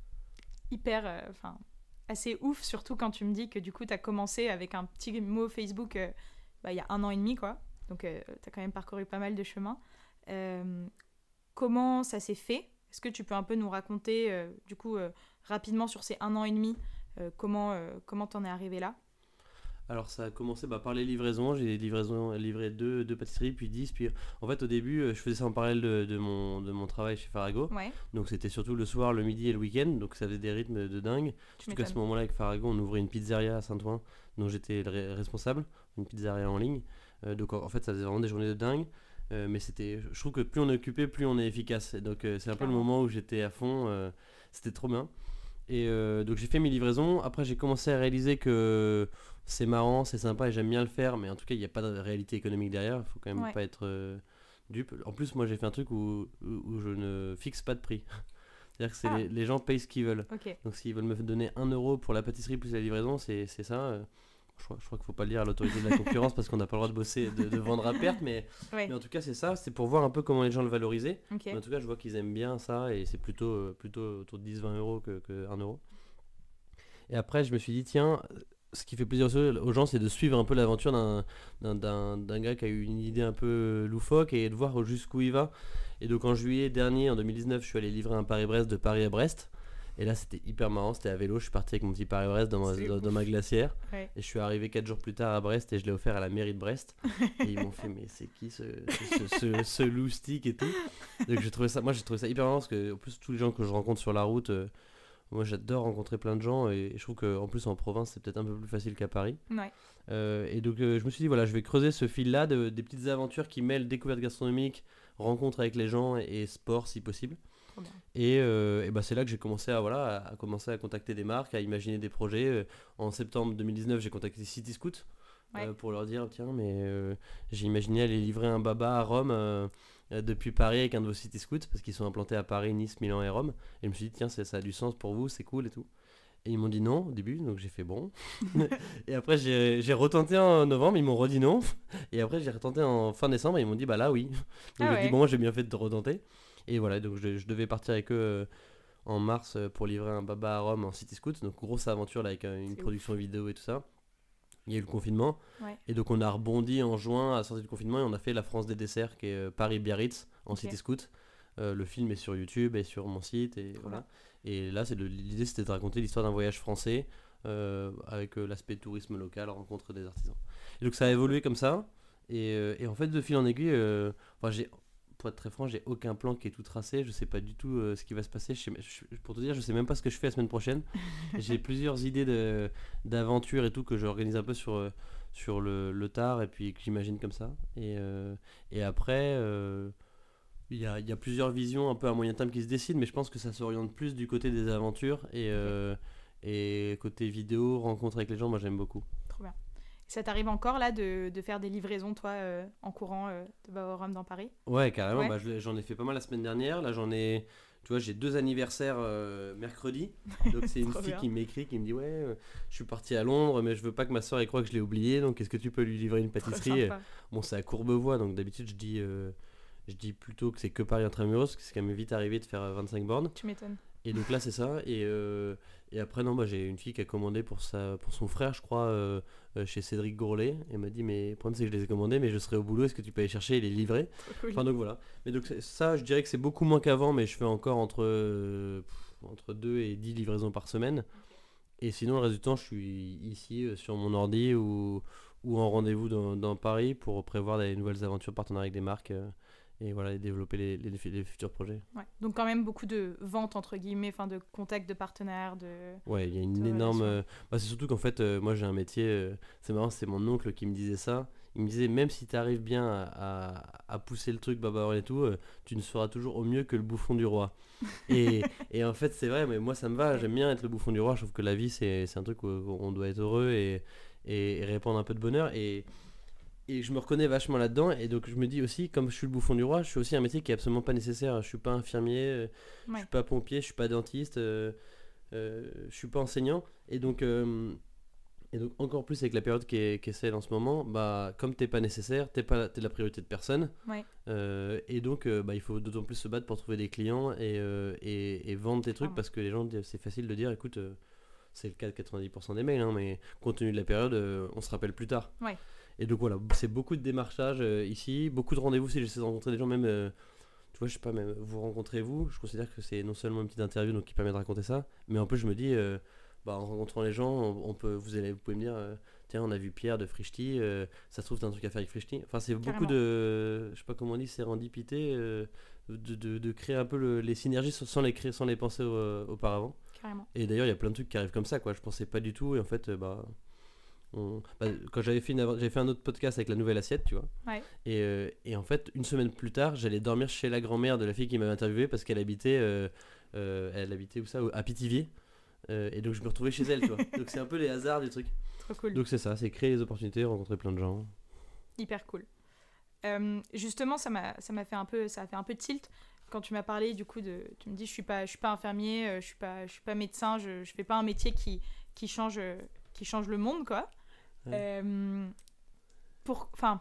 Hyper, euh, enfin, assez ouf, surtout quand tu me dis que du coup, tu as commencé avec un petit mot Facebook euh, bah, il y a un an et demi, quoi. Donc, tu as quand même parcouru pas mal de chemin. Euh, comment ça s'est fait? Est-ce que tu peux un peu nous raconter, euh, du coup, euh, rapidement sur ces un an et demi, euh, comment euh, comment t'en es arrivé là? Alors ça a commencé bah, par les livraisons, j'ai livraison, livré deux, deux pâtisseries, puis dix, puis en fait au début euh, je faisais ça en parallèle de, de mon, de mon travail chez Farago, Ouais, donc c'était surtout le soir, le midi et le week-end, donc ça faisait des rythmes de dingue. tu Surtout qu'à ce m'étonnes. moment-là avec Farago on ouvrait une pizzeria à Saint-Ouen dont j'étais le re- responsable, une pizzeria en ligne. Euh, donc en, en fait ça faisait vraiment des journées de dingue. Euh, mais c'était, je trouve que plus on est occupé, plus on est efficace. Et donc euh, c'est un peu le Clairement. moment où j'étais à fond, euh, c'était trop bien. Et euh, donc j'ai fait mes livraisons. Après j'ai commencé à réaliser que c'est marrant, c'est sympa et j'aime bien le faire, mais en tout cas il n'y a pas de réalité économique derrière. Il faut quand même Ouais. pas être euh, dupe. En plus moi j'ai fait un truc où, où, où je ne fixe pas de prix. C'est-à-dire que c'est Ah. les, les gens payent ce qu'ils veulent. Ok, Donc s'ils veulent me donner un euro pour la pâtisserie plus la livraison, c'est, c'est ça. euh. Je crois, je crois qu'il faut pas le dire à l'autorité de la concurrence parce qu'on n'a pas le droit de bosser, de, de vendre à perte, mais, ouais, mais en tout cas c'est ça. C'est pour voir un peu comment les gens le valorisaient. ok. Mais en tout cas, je vois qu'ils aiment bien ça et c'est plutôt, euh, plutôt autour de dix vingt euros que, que un euro. Et après, je me suis dit, tiens, ce qui fait plaisir aux aux gens, c'est de suivre un peu l'aventure d'un, d'un, d'un, d'un gars qui a eu une idée un peu loufoque et de voir jusqu'où il va. Et donc en juillet dernier, en deux mille dix-neuf, je suis allé livrer un Paris-Brest de Paris à Brest. Et là, c'était hyper marrant. C'était à vélo. Je suis parti avec mon petit Paris-Brest dans, ma- C'est dans, dans ouf. ma glacière. Ouais. Et je suis arrivé quatre jours plus tard à Brest et je l'ai offert à la mairie de Brest. Et ils m'ont fait, mais c'est qui ce, ce, ce, ce, ce loustic et tout. Donc j'ai trouvé ça, moi j'ai trouvé ça hyper marrant parce que en plus tous les gens que je rencontre sur la route, euh, moi j'adore rencontrer plein de gens et je trouve qu'en plus en province c'est peut-être un peu plus facile qu'à Paris. Ouais. Euh, et donc euh, je me suis dit voilà, je vais creuser ce fil-là de, des petites aventures qui mêlent découverte gastronomique, rencontre avec les gens et, et sport si possible. Trop bien. Et, euh, et bah, c'est là que j'ai commencé à, voilà, à, à commencer à contacter des marques, à imaginer des projets. Euh, En septembre deux mille dix-neuf, j'ai contacté City Scoot Ouais. euh, pour leur dire tiens, mais euh, j'ai imaginé aller livrer un baba à Rome euh, euh, depuis Paris avec un de vos City Scouts parce qu'ils sont implantés à Paris, Nice, Milan et Rome. Et je me suis dit tiens, c'est- ça a du sens pour vous, c'est cool et tout. Et ils m'ont dit non au début, donc j'ai fait bon. Et après, j'ai j'ai retenté en novembre, ils m'ont redit non. Et après, j'ai retenté en fin décembre, et ils m'ont dit bah là oui. Donc Ah j'ai ouais. dit bon, j'ai bien fait de retenter. Et voilà, donc je, je devais partir avec eux euh, en mars euh, pour livrer un baba à Rome en City Scoot. Donc grosse aventure là avec euh, une C'est production vidéo et tout ça. Il y a eu le confinement. Ouais. Et donc on a rebondi en juin à la sortie du confinement et on a fait La France des desserts qui est euh, Paris-Biarritz en Ok. City Scoot. Euh, le film est sur YouTube et sur mon site et Trop voilà. Et là c'est de- l'idée c'était de raconter l'histoire d'un voyage français euh, avec euh, l'aspect tourisme local, rencontre des artisans. Et donc ça a évolué comme ça. Et, euh, et en fait de fil en aiguille, euh, enfin, j'ai, pour être très franc, j'ai aucun plan qui est tout tracé. Je sais pas du tout euh, ce qui va se passer. Je sais- je- pour te dire, je sais même pas ce que je fais la semaine prochaine. J'ai plusieurs idées de, d'aventures et tout que j'organise un peu sur, euh, sur le, le tard et puis que j'imagine comme ça. Et, euh, et après, euh, il y a, il y a plusieurs visions un peu à moyen terme qui se décident, mais je pense que ça s'oriente plus du côté des aventures et, euh, et côté vidéo, rencontre avec les gens, moi j'aime beaucoup. Trop bien. Ça t'arrive encore là de, de faire des livraisons, toi, euh, en courant euh, de Bas au Rhum dans Paris? Ouais, carrément, Ouais. bah, je l'ai- j'en ai fait pas mal la semaine dernière. Là, j'en ai, tu vois, j'ai deux anniversaires euh, mercredi. Donc, c'est une Trop fille bien. qui m'écrit, qui me dit ouais, euh, je suis parti à Londres, mais je veux pas que ma soeur elle croie que je l'ai oublié. Donc, est-ce que tu peux lui livrer une Trop pâtisserie? sympa. Bon, c'est à Courbevoie, donc d'habitude, je dis, euh, je dis plutôt que c'est que Paris intramuros, parce que c'est quand même vite arrivé de faire euh, vingt-cinq bornes. Tu m'étonnes. Et donc là, c'est ça. Et, euh, et après, non, bah, j'ai une fille qui a commandé pour, sa, pour son frère, je crois, euh, euh, chez Cédric Gourlet. Elle m'a dit, mais le problème, c'est que je les ai commandés, mais je serai au boulot. Est-ce que tu peux aller chercher et les livrer? Trop cool. Enfin, donc voilà. Mais donc, c'est- ça, je dirais que c'est beaucoup moins qu'avant, mais je fais encore entre, euh, pff, entre deux et dix livraisons par semaine. Et sinon, le reste du temps, je suis ici euh, sur mon ordi ou, ou en rendez-vous dans, dans Paris pour prévoir des nouvelles aventures partenariats avec des marques euh, et voilà, et développer les, les, les futurs projets. Ouais. Donc quand même beaucoup de ventes, entre guillemets, enfin de contacts de partenaires, de... Ouais, il y a une de énorme. relations. euh, bah, c'est surtout qu'en fait, euh, moi j'ai un métier. euh, c'est marrant, c'est mon oncle qui me disait ça. Il me disait, même si tu arrives bien à, à- à pousser le truc, baba et tout, euh, tu ne seras toujours au mieux que le bouffon du roi. Et, et en fait, c'est vrai, mais moi ça me va. J'aime bien être le bouffon du roi. Je trouve que la vie, c'est, c'est un truc où on doit être heureux et, et, et répandre un peu de bonheur. Et, et je me reconnais vachement là-dedans. Et donc, je me dis aussi, comme je suis le bouffon du roi, je suis aussi un métier qui est absolument pas nécessaire. Je suis pas infirmier, euh, je Ouais. suis pas pompier, je suis pas dentiste. euh, euh, je suis pas enseignant et donc euh, et donc encore plus avec la période qui est, qui est celle en ce moment, bah comme t'es pas nécessaire, t'es pas t'es la priorité de personne. Ouais. Euh, et donc euh, bah, il faut d'autant plus se battre pour trouver des clients et, euh, et, et vendre tes trucs Clairement. parce que les gens disent- c'est facile de dire écoute euh, c'est le cas de quatre-vingt-dix pour cent des mails hein, mais compte tenu de la période euh, on se rappelle plus tard. Ouais. Et donc voilà, c'est beaucoup de démarchage euh, ici, beaucoup de rendez-vous si j'essaie de rencontrer des gens même euh, tu vois, je sais pas, même vous rencontrez vous, je considère que c'est non seulement une petite interview donc qui permet de raconter ça, mais en plus je me dis, euh, bah, en rencontrant les gens, on, on peut, vous, allez, vous pouvez me dire, euh, tiens, on a vu Pierre de Frichti, euh, ça se trouve, t'as un truc à faire avec Frichti. Enfin, c'est beaucoup Carrément. de, je sais pas comment on dit, sérendipité, euh, de, de, de créer un peu le- les synergies sans sans les, créer, sans les penser au- auparavant. Carrément. Et d'ailleurs, il y a plein de trucs qui arrivent comme ça, quoi. Je pensais pas du tout, et en fait, euh, bah. on- bah, quand j'avais fait, une av- j'avais fait un autre podcast avec la nouvelle assiette, tu vois. Ouais. Et, euh, et en fait, une semaine plus tard, j'allais dormir chez la grand-mère de la fille qui m'avait interviewé parce qu'elle habitait, euh, euh, elle habitait où ça, au- à Pithiviers. Euh, et donc je me retrouvais chez elle, tu vois. Donc c'est un peu les hasards du truc. Trop cool. Donc c'est ça, c'est créer les opportunités, rencontrer plein de gens. Hyper cool. Euh, justement, ça m'a, ça m'a fait un peu, ça a fait un peu tilt quand tu m'as parlé du coup de, tu me dis, je suis pas, je suis pas infirmier, euh, je suis pas, je suis pas médecin, je, je fais pas un métier qui, qui change, euh, qui change le monde, quoi. Ouais. Euh, pour, enfin,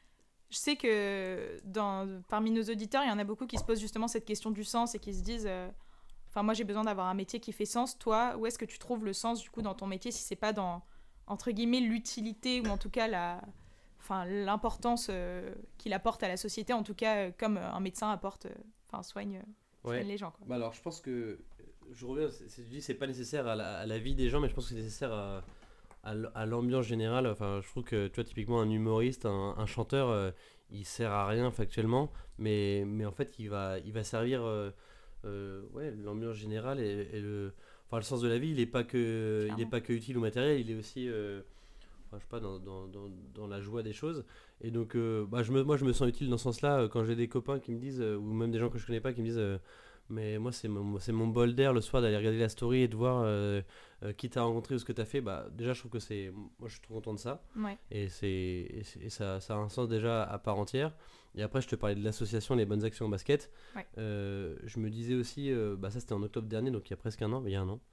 je sais que dans, parmi nos auditeurs, il y en a beaucoup qui se posent justement cette question du sens et qui se disent, euh, enfin, moi j'ai besoin d'avoir un métier qui fait sens. Toi, où est-ce que tu trouves le sens du coup dans ton métier si c'est pas dans, entre guillemets, l'utilité ou en tout cas la, enfin, l'importance euh, qu'il apporte à la société, en tout cas euh, comme euh, un médecin apporte, euh, enfin, soigne, euh, Ouais. soigne les gens, quoi. Bah alors je pense que je reviens, c'est, c'est, je dis c'est pas nécessaire à la, à la vie des gens, mais je pense que c'est nécessaire à, à, l- à l'ambiance générale. Enfin, je trouve que tu vois typiquement un humoriste, un, un chanteur, euh, il sert à rien factuellement, mais, mais en fait il va, il va servir euh, euh, ouais, l'ambiance générale et, et le, enfin, le sens de la vie. Il est pas que, il est Clairement. pas que utile ou matériel, il est aussi euh, enfin, je sais pas, dans, dans, dans, dans la joie des choses. Et donc, euh, bah, je me, moi, je me sens utile dans ce sens-là euh, quand j'ai des copains qui me disent, euh, ou même des gens que je connais pas qui me disent, euh, mais moi, c'est mon, c'est mon bol d'air le soir d'aller regarder la story et de voir euh, euh, qui t'as rencontré ou ce que t'as fait. Bah, déjà, je trouve que c'est. Moi, je suis trop content de ça. Ouais. Et, c'est, et, c'est- et ça, ça a un sens déjà à part entière. Et après, je te parlais de l'association Les Bonnes Actions en Basket. Ouais. Euh, je me disais aussi, euh, bah, ça c'était en octobre dernier, donc il y a presque un an, mais il y a un an.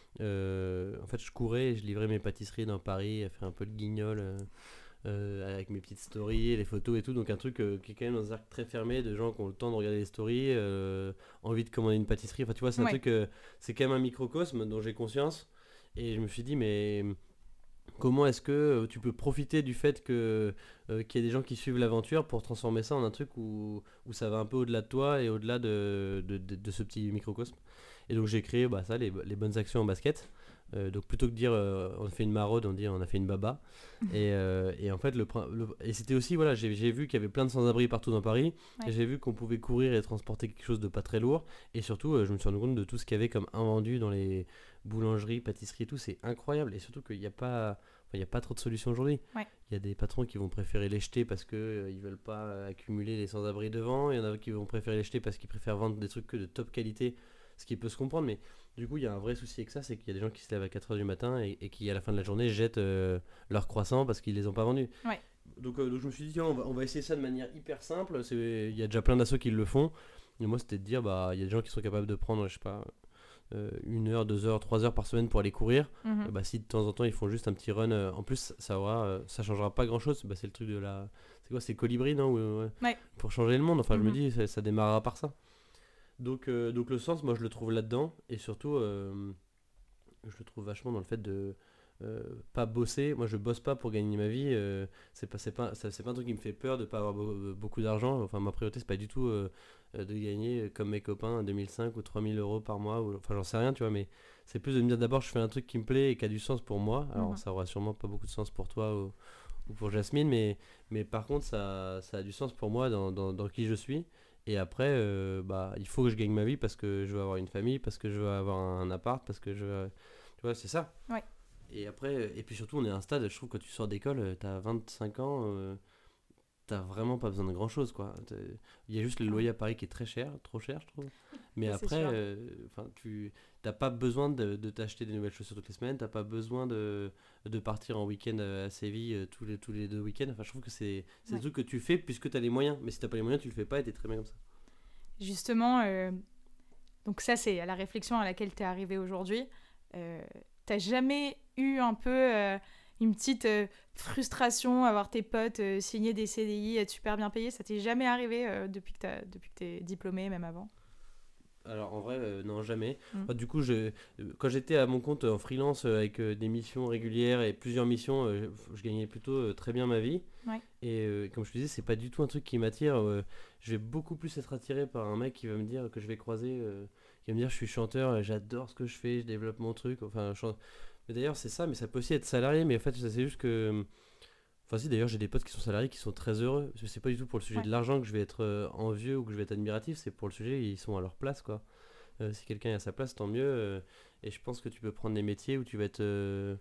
Euh, en fait, je courais et je livrais mes pâtisseries dans Paris, à faire un peu de guignol euh, euh, avec mes petites stories, les photos et tout. Donc, un truc euh, qui est quand même dans un cercle très fermé de gens qui ont le temps de regarder les stories, euh, envie de commander une pâtisserie. Enfin, tu vois, c'est un Ouais. truc, euh, c'est quand même un microcosme dont j'ai conscience. Et je me suis dit, mais comment est-ce que euh, tu peux profiter du fait que euh, qu'il y ait des gens qui suivent l'aventure pour transformer ça en un truc où, où ça va un peu au-delà de toi et au-delà de, de, de- de ce petit microcosme. Et donc j'ai créé bah, ça, les, les bonnes actions en basket. Euh, donc plutôt que de dire euh, on a fait une maraude, on dit on a fait une baba. Et, euh, et en fait, le, prin- le- et c'était aussi, voilà, j'ai j'ai vu qu'il y avait plein de sans-abri partout dans Paris. Ouais. Et j'ai vu qu'on pouvait courir et transporter quelque chose de pas très lourd. Et surtout, euh, je me suis rendu compte de tout ce qu'il y avait comme invendu dans les boulangeries, pâtisseries et tout. C'est incroyable. Et surtout qu'il n'y a pas. Enfin, il n'y a pas trop de solutions aujourd'hui. Ouais. Il y a des patrons qui vont préférer les jeter parce qu'ils euh, ne veulent pas euh, accumuler les sans-abri devant. Il y en a qui vont préférer les jeter parce qu'ils préfèrent vendre des trucs que de top qualité, ce qui peut se comprendre. Mais du coup, il y a un vrai souci avec ça, c'est qu'il y a des gens qui se lèvent à quatre heures du matin et, et qui, à la fin de la journée, jettent euh, leurs croissants parce qu'ils les ont pas vendus. Ouais. Donc, euh, donc je me suis dit, tiens, on va, on va essayer ça de manière hyper simple. C'est- Il y a déjà plein d'assos qui le font. Et moi, c'était de dire, bah, il y a des gens qui sont capables de prendre, je sais pas, euh, une heure, deux heures, trois heures par semaine pour aller courir. Mhm. Euh, bah, si de temps en temps ils font juste un petit run, euh, en plus ça aura, euh, ça changera pas grand chose. Bah, c'est le truc de la. C'est quoi, c'est Colibri, non? Ou, ouais. Ouais. Pour changer le monde, enfin je me Mhm. dis, ça, ça démarrera par ça. Donc, euh, donc le sens, moi je le trouve là-dedans. Et surtout, euh, je le trouve vachement dans le fait de. euh, pas bosser, moi je bosse pas pour gagner ma vie, euh, c'est pas, c'est pas, ça- c'est pas un truc qui me fait peur de pas avoir be- beaucoup d'argent. Enfin, ma priorité c'est pas du tout euh, euh, de gagner euh, comme mes copains deux mille cinq ou trois mille euros par mois, ou, enfin j'en sais rien, tu vois, mais c'est plus de me dire d'abord je fais un truc qui me plaît et qui a du sens pour moi. Alors Mhm. ça aura sûrement pas beaucoup de sens pour toi ou, ou pour Jasmine, mais, mais par contre ça, ça a du sens pour moi dans, dans, dans qui je suis. Et après, euh, bah, il faut que je gagne ma vie parce que je veux avoir une famille, parce que je veux avoir un appart, parce que je veux. Tu vois, c'est ça. Ouais. Et après, et puis surtout, on est à un stade, je trouve que quand tu sors d'école, euh, t'as vingt-cinq ans, euh, t'as vraiment pas besoin de grand chose, quoi. T'as- Il y a juste le loyer à Paris qui est très cher, trop cher, je trouve. Mais Ça, c'est après, sûr. euh, enfin, tu t'as pas besoin de, de t'acheter des nouvelles chaussures toutes les semaines, t'as pas besoin de, de partir en week-end euh, à Séville euh, tous les, tous les deux week-ends. Enfin, je trouve que c'est c'est Ouais. des trucs que tu fais puisque t'as les moyens. Mais si t'as pas les moyens, tu le fais pas et t'es très bien comme ça. Justement, euh, donc ça, c'est à la réflexion à laquelle tu es arrivé aujourd'hui. Euh, T'as jamais eu un peu euh, une petite euh, frustration à voir tes potes euh, signer des C D I, être super bien payés? Ça t'est jamais arrivé euh, depuis que t'as, depuis que t'es diplômé, même avant? Alors en vrai, euh, non, jamais. Mm. Enfin, du coup, je, euh, quand j'étais à mon compte euh, en freelance euh, avec euh, des missions régulières et plusieurs missions, euh, je, je gagnais plutôt euh, très bien ma vie. Ouais. Et euh, comme je te disais, c'est pas du tout un truc qui m'attire. euh, je vais beaucoup plus être attiré par un mec qui va me dire que je vais croiser, euh, qui va me dire je suis chanteur, euh, j'adore ce que je fais, je développe mon truc. Enfin, je chan- mais d'ailleurs, c'est ça, mais ça peut aussi être salarié. Mais en fait, ça, c'est juste que. Enfin, si, d'ailleurs, j'ai des potes qui sont salariés qui sont très heureux. Parce que c'est pas du tout pour le sujet Ouais. de l'argent que je vais être euh, envieux ou que je vais être admiratif, c'est pour le sujet, ils sont à leur place, quoi. Euh, si quelqu'un est à sa place, tant mieux. euh, et je pense que tu peux prendre des métiers où tu vas être euh,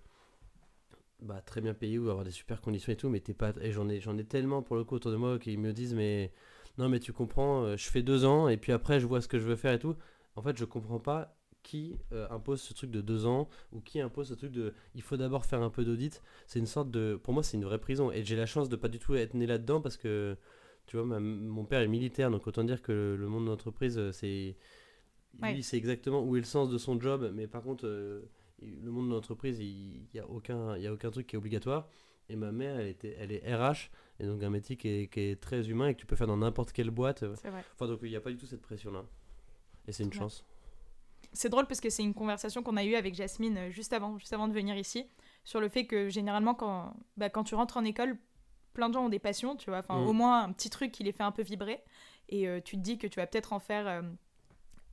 bah, très bien payé ou avoir des super conditions et tout, mais t'es pas. Et j'en ai, j'en ai tellement pour le coup autour de moi qui me disent, mais non, mais tu comprends, euh, je fais deux ans et puis après je vois ce que je veux faire et tout. En fait, je comprends pas qui euh, impose ce truc de deux ans ou qui impose ce truc de il faut d'abord faire un peu d'audit. C'est une sorte de. Pour moi, c'est une vraie prison. Et j'ai la chance de pas du tout être né là-dedans parce que. Tu vois, ma- mon père est militaire, donc autant dire que le, le monde de l'entreprise, euh, c'est Ouais. lui, c'est exactement où est le sens de son job, mais par contre, euh, il- le monde de l'entreprise, il n'y a, aucun- il y a aucun truc qui est obligatoire. Et ma mère, elle, était, elle est R H, et donc un métier qui est, qui est très humain et que tu peux faire dans n'importe quelle boîte. euh. C'est vrai. Enfin, donc il n'y a pas du tout cette pression-là. Et c'est une Ouais. chance. C'est drôle parce que c'est une conversation qu'on a eue avec Jasmine euh, juste avant, juste avant de venir ici, sur le fait que généralement, quand, bah, quand tu rentres en école, plein de gens ont des passions, tu vois, enfin, Mm. au moins un petit truc qui les fait un peu vibrer, et euh, tu te dis que tu vas peut-être en faire euh,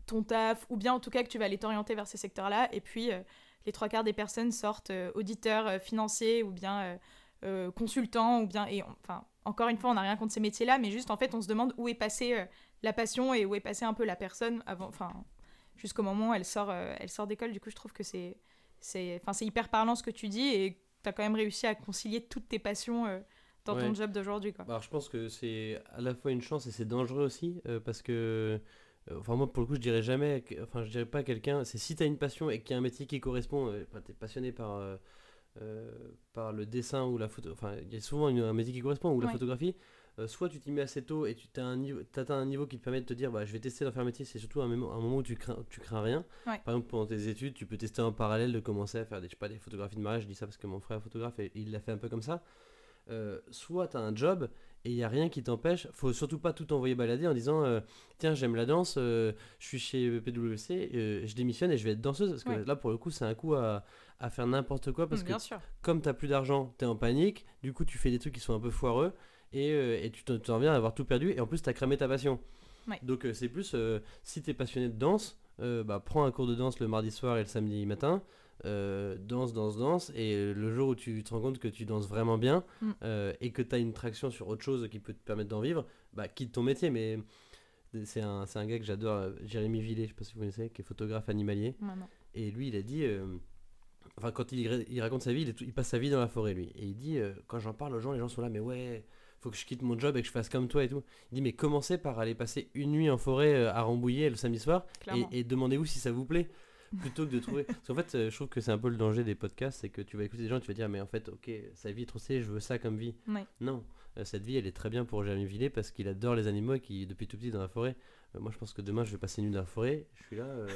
ton taf, ou bien en tout cas que tu vas aller t'orienter vers ces secteurs-là, et puis euh, les trois quarts des personnes sortent euh, auditeurs euh, financiers, ou bien euh, euh, consultants, ou bien... Et on- enfin, encore une fois, on n'a rien contre ces métiers-là, mais juste, en fait, on se demande où est passée euh, la passion et où est passée un peu la personne avant... Enfin, jusqu'au moment où elle sort, euh, elle sort d'école. Du coup, je trouve que c'est, c'est, enfin, c'est hyper parlant ce que tu dis, et tu as quand même réussi à concilier toutes tes passions euh, dans ton Ouais. job d'aujourd'hui, quoi. Bah, alors, je pense que c'est à la fois une chance et c'est dangereux aussi euh, parce que, euh, enfin, moi pour le coup, je dirais jamais, que- enfin, je dirais pas à quelqu'un, c'est si t'as une passion et qu'il y a un métier qui correspond, euh, enfin, t'es passionné par, euh, euh, par le dessin ou la photo, enfin, il y a souvent une- un métier qui correspond ou la Ouais. photographie, euh, soit tu t'y mets assez tôt et tu as un niveau, t'atteins un niveau qui te permet de te dire, bah, je vais tester d'en faire un métier, c'est surtout un, moment- un moment où tu crains, tu crains rien. Ouais. Par exemple, pendant tes études, tu peux tester en parallèle de commencer à faire des, je sais pas, des photographies de mariage, je dis ça parce que mon frère est photographe et il l'a fait un peu comme ça. Euh, soit tu as un job et il n'y a rien qui t'empêche. Faut surtout pas tout envoyer balader en disant euh, tiens, j'aime la danse, euh, je suis chez P W C, euh, je démissionne et je vais être danseuse. Parce que Ouais. là, pour le coup, c'est un coup à, à faire n'importe quoi. Parce Mm, que bien sûr. comme tu plus d'argent, tu es en panique. Du coup, tu fais des trucs qui sont un peu foireux et, euh, et tu t'en t'en viens à avoir tout perdu. Et en plus, tu as cramé ta passion. Ouais. Donc, euh, c'est plus euh, si tu es passionné de danse, euh, bah, prends un cours de danse le mardi soir et le samedi matin. Euh, danse, danse, danse, et euh, le jour où tu te rends compte que tu danses vraiment bien Mm. euh, et que tu as une traction sur autre chose qui peut te permettre d'en vivre, bah quitte ton métier. Mais c'est un, c'est un gars que j'adore, euh, Jérémy Villet, je sais pas si vous connaissez, qui est photographe animalier. Maintenant. Et lui, il a dit, euh, enfin quand il, ra- il raconte sa vie, il, est tout- il passe sa vie dans la forêt, lui. Et il dit, euh, quand j'en parle aux gens, les gens sont là, mais ouais, faut que je quitte mon job et que je fasse comme toi et tout. Il dit, mais commencez par aller passer une nuit en forêt euh, à Rambouillet le samedi soir et, Clairement. et demandez-vous si ça vous plaît. Plutôt que de trouver. Parce qu'en fait, euh, je trouve que c'est un peu le danger des podcasts, c'est que tu vas écouter des gens, tu vas dire, mais en fait, ok, sa vie est trop stylée, je veux ça comme vie. Ouais. Non, euh, cette vie, elle est très bien pour Jérémy Villet parce qu'il adore les animaux et qu'il, depuis tout petit, dans la forêt. Euh, moi, je pense que demain, je vais passer une nuit dans la forêt. Je suis là. euh,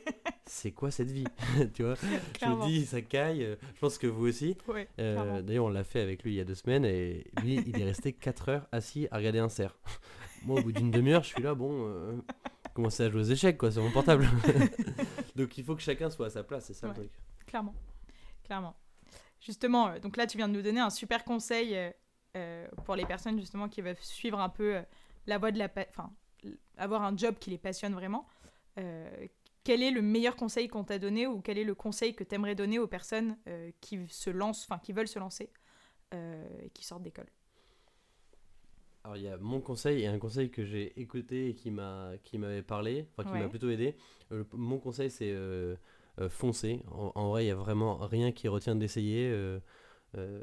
c'est quoi cette vie? Tu vois? Je me Clairement. dis, ça caille. euh, Je pense que vous aussi. Ouais, Euh, clairement. D'ailleurs, on l'a fait avec lui il y a deux semaines et lui, il est resté quatre heures assis à regarder un cerf. Moi, au bout d'une demi-heure, je suis là, bon. Euh, commencer à jouer aux échecs quoi sur mon portable. Donc il faut que chacun soit à sa place, c'est ça Ouais. le truc. Clairement. Clairement. Justement, euh, donc là, tu viens de nous donner un super conseil euh, euh, pour les personnes justement qui veulent suivre un peu euh, la voie de la... pa- Enfin, l- avoir un job qui les passionne vraiment. Euh, quel est le meilleur conseil qu'on t'a donné, ou quel est le conseil que tu aimerais donner aux personnes euh, qui se lancent, enfin qui veulent se lancer euh, et qui sortent d'école? Alors il y a mon conseil et un conseil que j'ai écouté et qui m'a qui m'avait parlé, enfin qui Ouais. m'a plutôt aidé. Euh, le- mon conseil c'est euh, euh, foncer. En, en vrai il y a vraiment rien qui retient d'essayer. Euh, euh,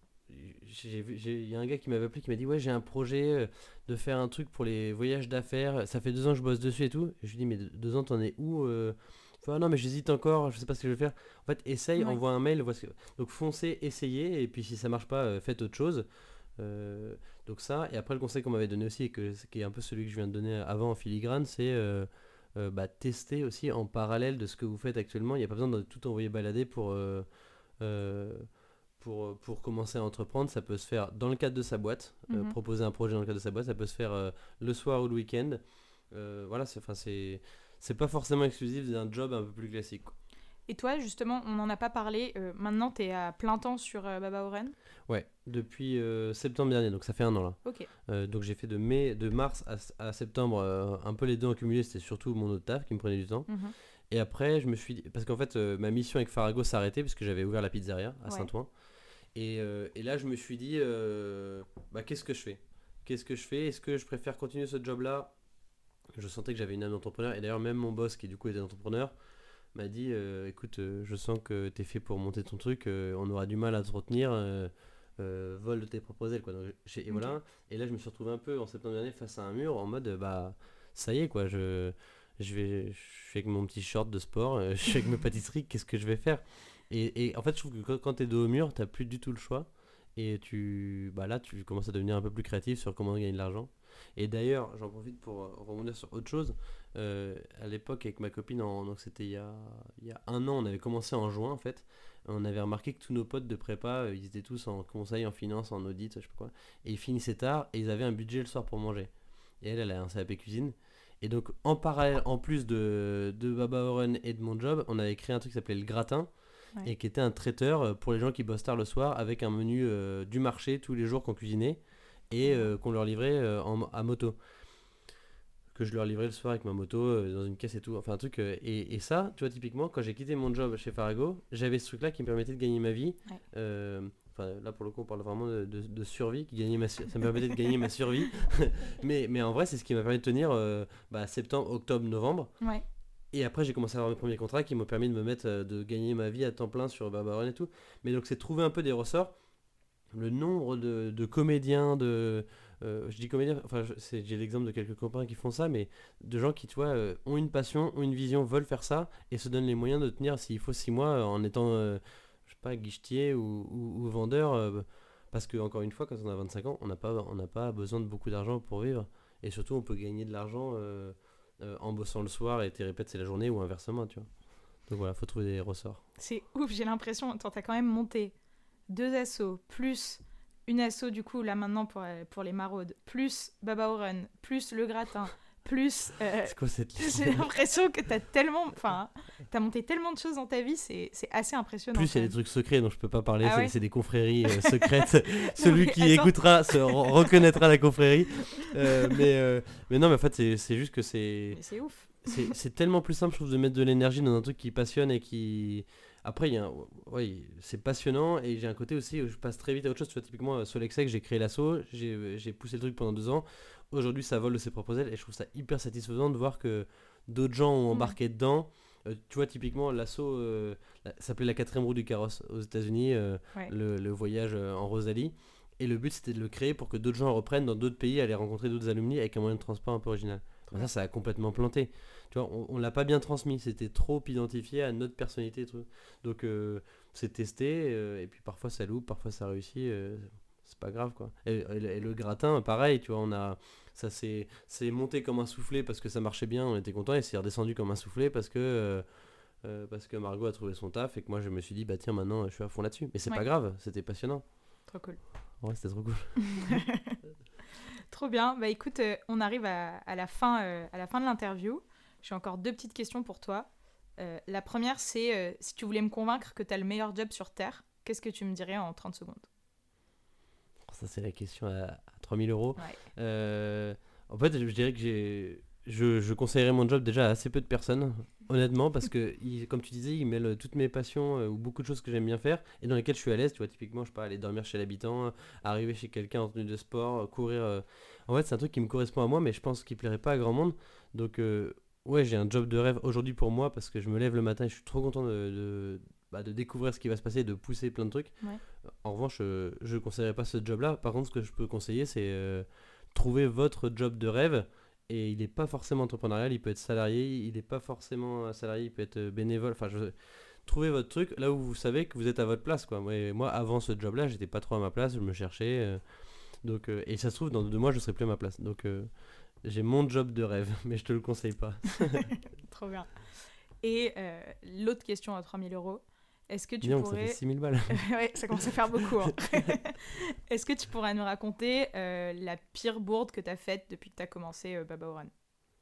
j'ai vu- j'ai- Il y a un gars qui m'avait appelé qui m'a dit ouais j'ai un projet euh, de faire un truc pour les voyages d'affaires. Ça fait deux ans que je bosse dessus et tout. Et je lui dis mais de- deux ans t'en es où euh Il fait, ah non mais j'hésite encore, je sais pas ce que je vais faire. En fait essaye, Ouais. envoie un mail, vois ce que... donc foncez, essayez et puis si ça marche pas euh, faites autre chose. Euh, donc ça, et après le conseil qu'on m'avait donné aussi, et que, qui est un peu celui que je viens de donner avant en filigrane, c'est euh, euh, bah, tester aussi en parallèle de ce que vous faites actuellement. Il n'y a pas besoin de tout envoyer balader pour, euh, euh, pour, pour commencer à entreprendre. Ça peut se faire dans le cadre de sa boîte, euh, Mhm. proposer un projet dans le cadre de sa boîte, ça peut se faire euh, le soir ou le week-end. Euh, voilà, c'est, enfin, c'est, c'est pas forcément exclusif d'un job un peu plus classique, quoi. Et toi, justement, on n'en a pas parlé. Euh, maintenant, tu es à plein temps sur euh, Baba Oren. Ouais, depuis euh, septembre dernier, donc ça fait un an là. Ok. Euh, donc j'ai fait de mai, de mars à, à septembre, euh, un peu les deux en cumulé, c'était surtout mon autre taf qui me prenait du temps. Mhm. Et après, je me suis dit, parce qu'en fait, euh, ma mission avec Farago s'est arrêtée parce que j'avais ouvert la pizzeria à Ouais. Saint-Ouen. Et, euh, et là, je me suis dit, euh, bah qu'est-ce que je fais? Qu'est-ce que je fais? Est-ce que je préfère continuer ce job-là? Je sentais que j'avais une âme d'entrepreneur. Et d'ailleurs, même mon boss, qui du coup était entrepreneur, m'a dit, euh, écoute, euh, je sens que t'es fait pour monter ton truc, euh, on aura du mal à te retenir. euh, euh, vol de tes propres ailes quoi. Donc, j'ai- et Ok. voilà, et là je me suis retrouvé un peu en septembre dernier face à un mur en mode euh, bah ça y est quoi, je je vais je suis avec mon petit short de sport, euh, je suis avec mes pâtisseries, qu'est-ce que je vais faire? Et, et en fait je trouve que quand, quand t'es dos au mur t'as plus du tout le choix et tu bah là tu commences à devenir un peu plus créatif sur comment gagner de l'argent. Et d'ailleurs j'en profite pour euh, rebondir sur autre chose. Euh, à l'époque avec ma copine en- donc c'était il y a, il y a un an, on avait commencé en juin en fait. On avait remarqué que tous nos potes de prépa, euh, ils étaient tous en conseil, en finance, en audit, je sais pas quoi. Et ils finissaient tard et ils avaient un budget le soir pour manger. Et elle, elle a un C A P cuisine. Et donc, en parallèle, en plus de, de Baba Oren et de mon job, on avait créé un truc qui s'appelait le gratin. Ouais. Et qui était un traiteur euh, pour les gens qui bossent tard le soir avec un menu euh, du marché tous les jours qu'on cuisinait et euh, qu'on leur livrait euh, en, à moto. que je leur livrais le soir avec ma moto euh, dans une caisse et tout. Enfin, un truc. euh, et, et ça, tu vois, typiquement, quand j'ai quitté mon job chez Farago, j'avais ce truc-là qui me permettait de gagner ma vie. Ouais. Euh, Enfin, là, pour le coup, on parle vraiment de, de- de survie. Qui gagnait ma su- ça me permettait de gagner ma survie. mais, mais en vrai, c'est ce qui m'a permis de tenir euh, bah, septembre, octobre, novembre. Ouais. Et après, j'ai commencé à avoir mes premiers contrats qui m'ont permis de me mettre, euh, de gagner ma vie à temps plein sur Baba Run et tout. Mais donc, c'est de trouver un peu des ressorts. Le nombre de, de comédiens, de. euh, je dis comédiens, enfin, je- c'est- j'ai l'exemple de quelques copains qui font ça, mais de gens qui, tu vois, euh, ont une passion, ont une vision, veulent faire ça et se donnent les moyens de tenir, s'il faut, six mois euh, en étant, euh, je sais pas, guichetier ou, ou- ou vendeur. euh, parce que, encore une fois, quand on a vingt-cinq ans, on n'a pas, on n'a pas besoin de beaucoup d'argent pour vivre. Et surtout, on peut gagner de l'argent euh, euh, en bossant le soir et tes répètes, c'est la journée ou inversement, tu vois. Donc voilà, faut trouver des ressorts. C'est ouf, j'ai l'impression, attends, t'as quand même monté deux assos, plus une asso du coup là maintenant pour, euh, pour les maraudes, plus Baba au Run, plus le gratin, plus... euh, C'est quoi cette liste? j'ai l'impression que t'as tellement... Enfin, t'as monté tellement de choses dans ta vie, c'est, c'est assez impressionnant. Plus il y a quand des trucs secrets dont je peux pas parler, Ah c'est, ouais c'est des confréries euh, secrètes. Celui mais qui attends. écoutera se re- reconnaîtra la confrérie. Euh, mais, euh, mais non, mais en fait, c'est, c'est juste que c'est, même. Mais c'est ouf. c'est, c'est tellement plus simple, je trouve, de mettre de l'énergie dans un truc qui passionne et qui. Après, il y a un- ouais, c'est passionnant et j'ai un côté aussi où je passe très vite à autre chose. Tu vois, typiquement, euh, Solexec, j'ai créé l'asso, j'ai, j'ai poussé le truc pendant deux ans. Aujourd'hui, ça vole de ses propres ailes et je trouve ça hyper satisfaisant de voir que d'autres gens ont Mm. embarqué dedans. Euh, tu vois, typiquement, l'asso euh, la- ça s'appelait la quatrième roue du carrosse aux États-Unis, euh, Ouais. le, le voyage euh, en Rosalie. Et le but, c'était de le créer pour que d'autres gens le reprennent dans d'autres pays, aller rencontrer d'autres alumni avec un moyen de transport un peu original. Bah, ça, ça a complètement planté. Tu vois, on, on l'a pas bien transmis. C'était trop identifié à notre personnalité et tout. Donc, euh, c'est testé. euh, et puis, parfois, ça loupe, parfois, ça réussit. euh, c'est pas grave, quoi. Et, et le- et le gratin, pareil, tu vois, on a. Ça s'est c'est monté comme un soufflé parce que ça marchait bien, on était content, et c'est redescendu comme un soufflé parce que. euh, euh, parce que Margot a trouvé son taf et que moi je me suis dit bah tiens maintenant je suis à fond là-dessus, mais c'est Ouais. pas grave, c'était passionnant. Trop cool. Ouais, c'était trop cool. Trop bien. Bah écoute, euh, on arrive à, à la fin, euh, à la fin de l'interview. J'ai encore deux petites questions pour toi. Euh, la première, c'est euh, si tu voulais me convaincre que tu as le meilleur job sur Terre, qu'est-ce que tu me dirais en trente secondes? Ça c'est la question à, à trois mille euros. Ouais. Euh, en fait je, je dirais que j'ai je, je conseillerais mon job déjà à assez peu de personnes, honnêtement, parce que il- comme tu disais, il mêle toutes mes passions euh, ou beaucoup de choses que j'aime bien faire et dans lesquelles je suis à l'aise. Tu vois, typiquement, je sais pas, aller dormir chez l'habitant, euh, arriver chez quelqu'un en tenue de sport, euh, courir. euh. En fait, c'est un truc qui me correspond à moi, mais je pense qu'il plairait pas à grand monde. Donc, euh, ouais, j'ai un job de rêve aujourd'hui pour moi parce que je me lève le matin et je suis trop content de, de, bah, de découvrir ce qui va se passer, de pousser plein de trucs. Ouais. En revanche, euh, je ne conseillerais pas ce job-là. Par contre, ce que je peux conseiller, c'est euh, trouver votre job de rêve. Et il n'est pas forcément entrepreneurial, il peut être salarié, il n'est pas forcément un salarié, il peut être euh, bénévole. Enfin, je... trouvez votre truc là où vous savez que vous êtes à votre place, quoi. Moi, moi avant ce job-là, j'étais pas trop à ma place, je me cherchais. euh, donc, euh, et ça se trouve, dans deux mois, je serai plus à ma place. Donc, euh, j'ai mon job de rêve, mais je te le conseille pas. Trop bien. Et euh, l'autre question à trois mille euros, est-ce que tu Dis donc, ça pourrais... fait six mille balles. Ouais, ça commence à faire beaucoup. hein. Est-ce que tu pourrais nous raconter euh, la pire bourde que tu as faite depuis que tu as commencé euh, Baba au Run?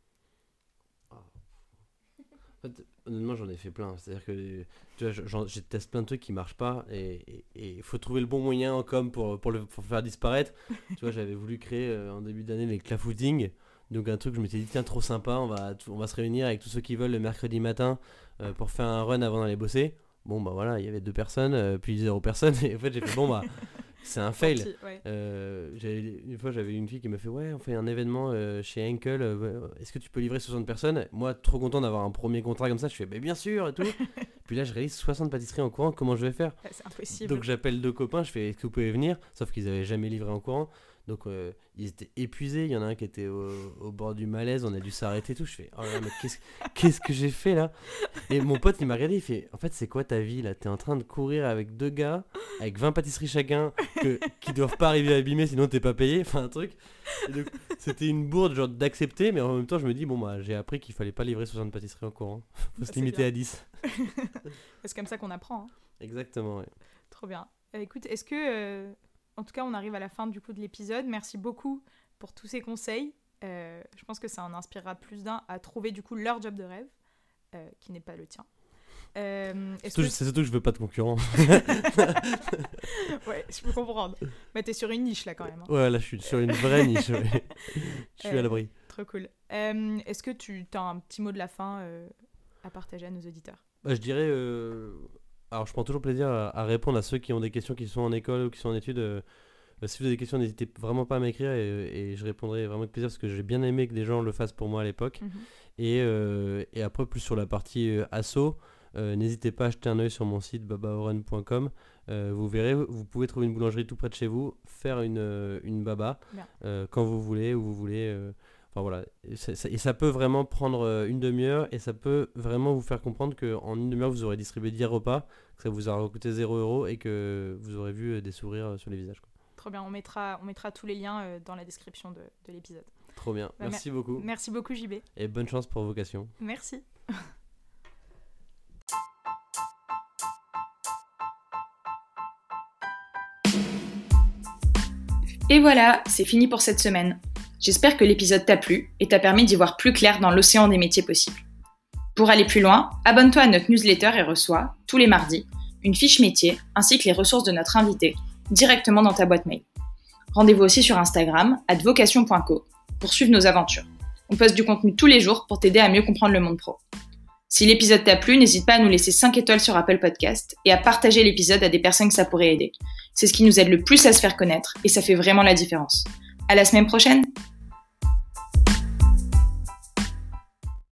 En fait, honnêtement, j'en ai fait plein. C'est-à-dire que tu vois, j'en- je teste plein de trucs qui marchent pas et il faut trouver le bon moyen en com pour, pour le pour faire disparaître. Tu vois, j'avais voulu créer euh, en début d'année les clafouting. Donc un truc, je m'étais dit, tiens, trop sympa, on va, on va se réunir avec tous ceux qui veulent le mercredi matin euh, pour faire un run avant d'aller bosser. Bon, bah voilà, il y avait deux personnes, euh, puis zéro personne. Et en fait, j'ai fait, bon, bah, c'est un fail. Tant pis, ouais. Euh, j'avais- une fois, j'avais une fille qui m'a fait, ouais, on fait un événement euh, chez Henkel, euh, ouais, est-ce que tu peux livrer soixante personnes? Moi, trop content d'avoir un premier contrat comme ça, je fais, bah, bien sûr, et tout. Puis là, je réalise soixante pâtisseries en courant, comment je vais faire? Ouais, c'est impossible. Donc j'appelle deux copains, je fais, est-ce que vous pouvez venir? Sauf qu'ils avaient jamais livré en courant. Donc euh, ils étaient épuisés, il y en a un qui était au, au bord du malaise, on a dû s'arrêter et tout. Je fais, oh là là, mais qu'est-ce, qu'est-ce que j'ai fait là? Et mon pote il m'a regardé, il fait, en fait c'est quoi ta vie là? T'es en train de courir avec deux gars, avec vingt pâtisseries chacun, que, qui doivent pas arriver à abîmer sinon t'es pas payé, enfin un truc. Et donc c'était une bourde genre d'accepter, mais en même temps je me dis, bon bah j'ai appris qu'il fallait pas livrer soixante pâtisseries en courant, faut Bah, se c'est limiter bien. à dix. C'est comme ça qu'on apprend. hein. Exactement, ouais. Trop bien. Euh, écoute, est-ce que... euh, En tout cas, on arrive à la fin du coup de l'épisode. Merci beaucoup pour tous ces conseils. Euh, je pense que ça en inspirera plus d'un à trouver du coup leur job de rêve, euh, qui n'est pas le tien. Euh, est-ce Surtout, que... C'est surtout que je veux pas de concurrents. Ouais, je peux comprendre. Mais t'es sur une niche là quand même. hein. Ouais, là je suis sur une vraie niche, ouais. Je suis Euh, à l'abri. Trop cool. Euh, est-ce que tu as un petit mot de la fin euh, à partager à nos auditeurs? Bah, je dirais... euh, Alors, je prends toujours plaisir à, à répondre à ceux qui ont des questions, qui sont en école ou qui sont en études. euh, euh, si vous avez des questions, n'hésitez vraiment pas à m'écrire et, et je répondrai vraiment avec plaisir parce que j'ai bien aimé que des gens le fassent pour moi à l'époque. Mhm. Et, euh, et après, plus sur la partie euh, asso, euh, n'hésitez pas à jeter un œil sur mon site babaoren point com. Euh, vous verrez, vous pouvez trouver une boulangerie tout près de chez vous, faire une, euh, une baba Bien. euh, quand vous voulez, où vous voulez. euh, Enfin voilà, et ça, ça- et ça peut vraiment prendre euh, une demi-heure et ça peut vraiment vous faire comprendre qu'en une demi-heure vous aurez distribué dix repas, que ça vous aura coûté zéro euro et que vous aurez vu euh, des sourires euh, sur les visages, quoi. Trop bien, on mettra, on mettra tous les liens euh, dans la description de, de l'épisode. Trop bien, Bah, merci beaucoup Merci beaucoup J B. et bonne chance pour Vocation. Merci. Et voilà, c'est fini pour cette semaine. J'espère que l'épisode t'a plu et t'a permis d'y voir plus clair dans l'océan des métiers possibles. Pour aller plus loin, abonne-toi à notre newsletter et reçois, tous les mardis, une fiche métier ainsi que les ressources de notre invité directement dans ta boîte mail. Rendez-vous aussi sur Instagram, arobase vocation point co, pour suivre nos aventures. On poste du contenu tous les jours pour t'aider à mieux comprendre le monde pro. Si l'épisode t'a plu, n'hésite pas à nous laisser cinq étoiles sur Apple Podcast et à partager l'épisode à des personnes que ça pourrait aider. C'est ce qui nous aide le plus à se faire connaître et ça fait vraiment la différence. À la semaine prochaine!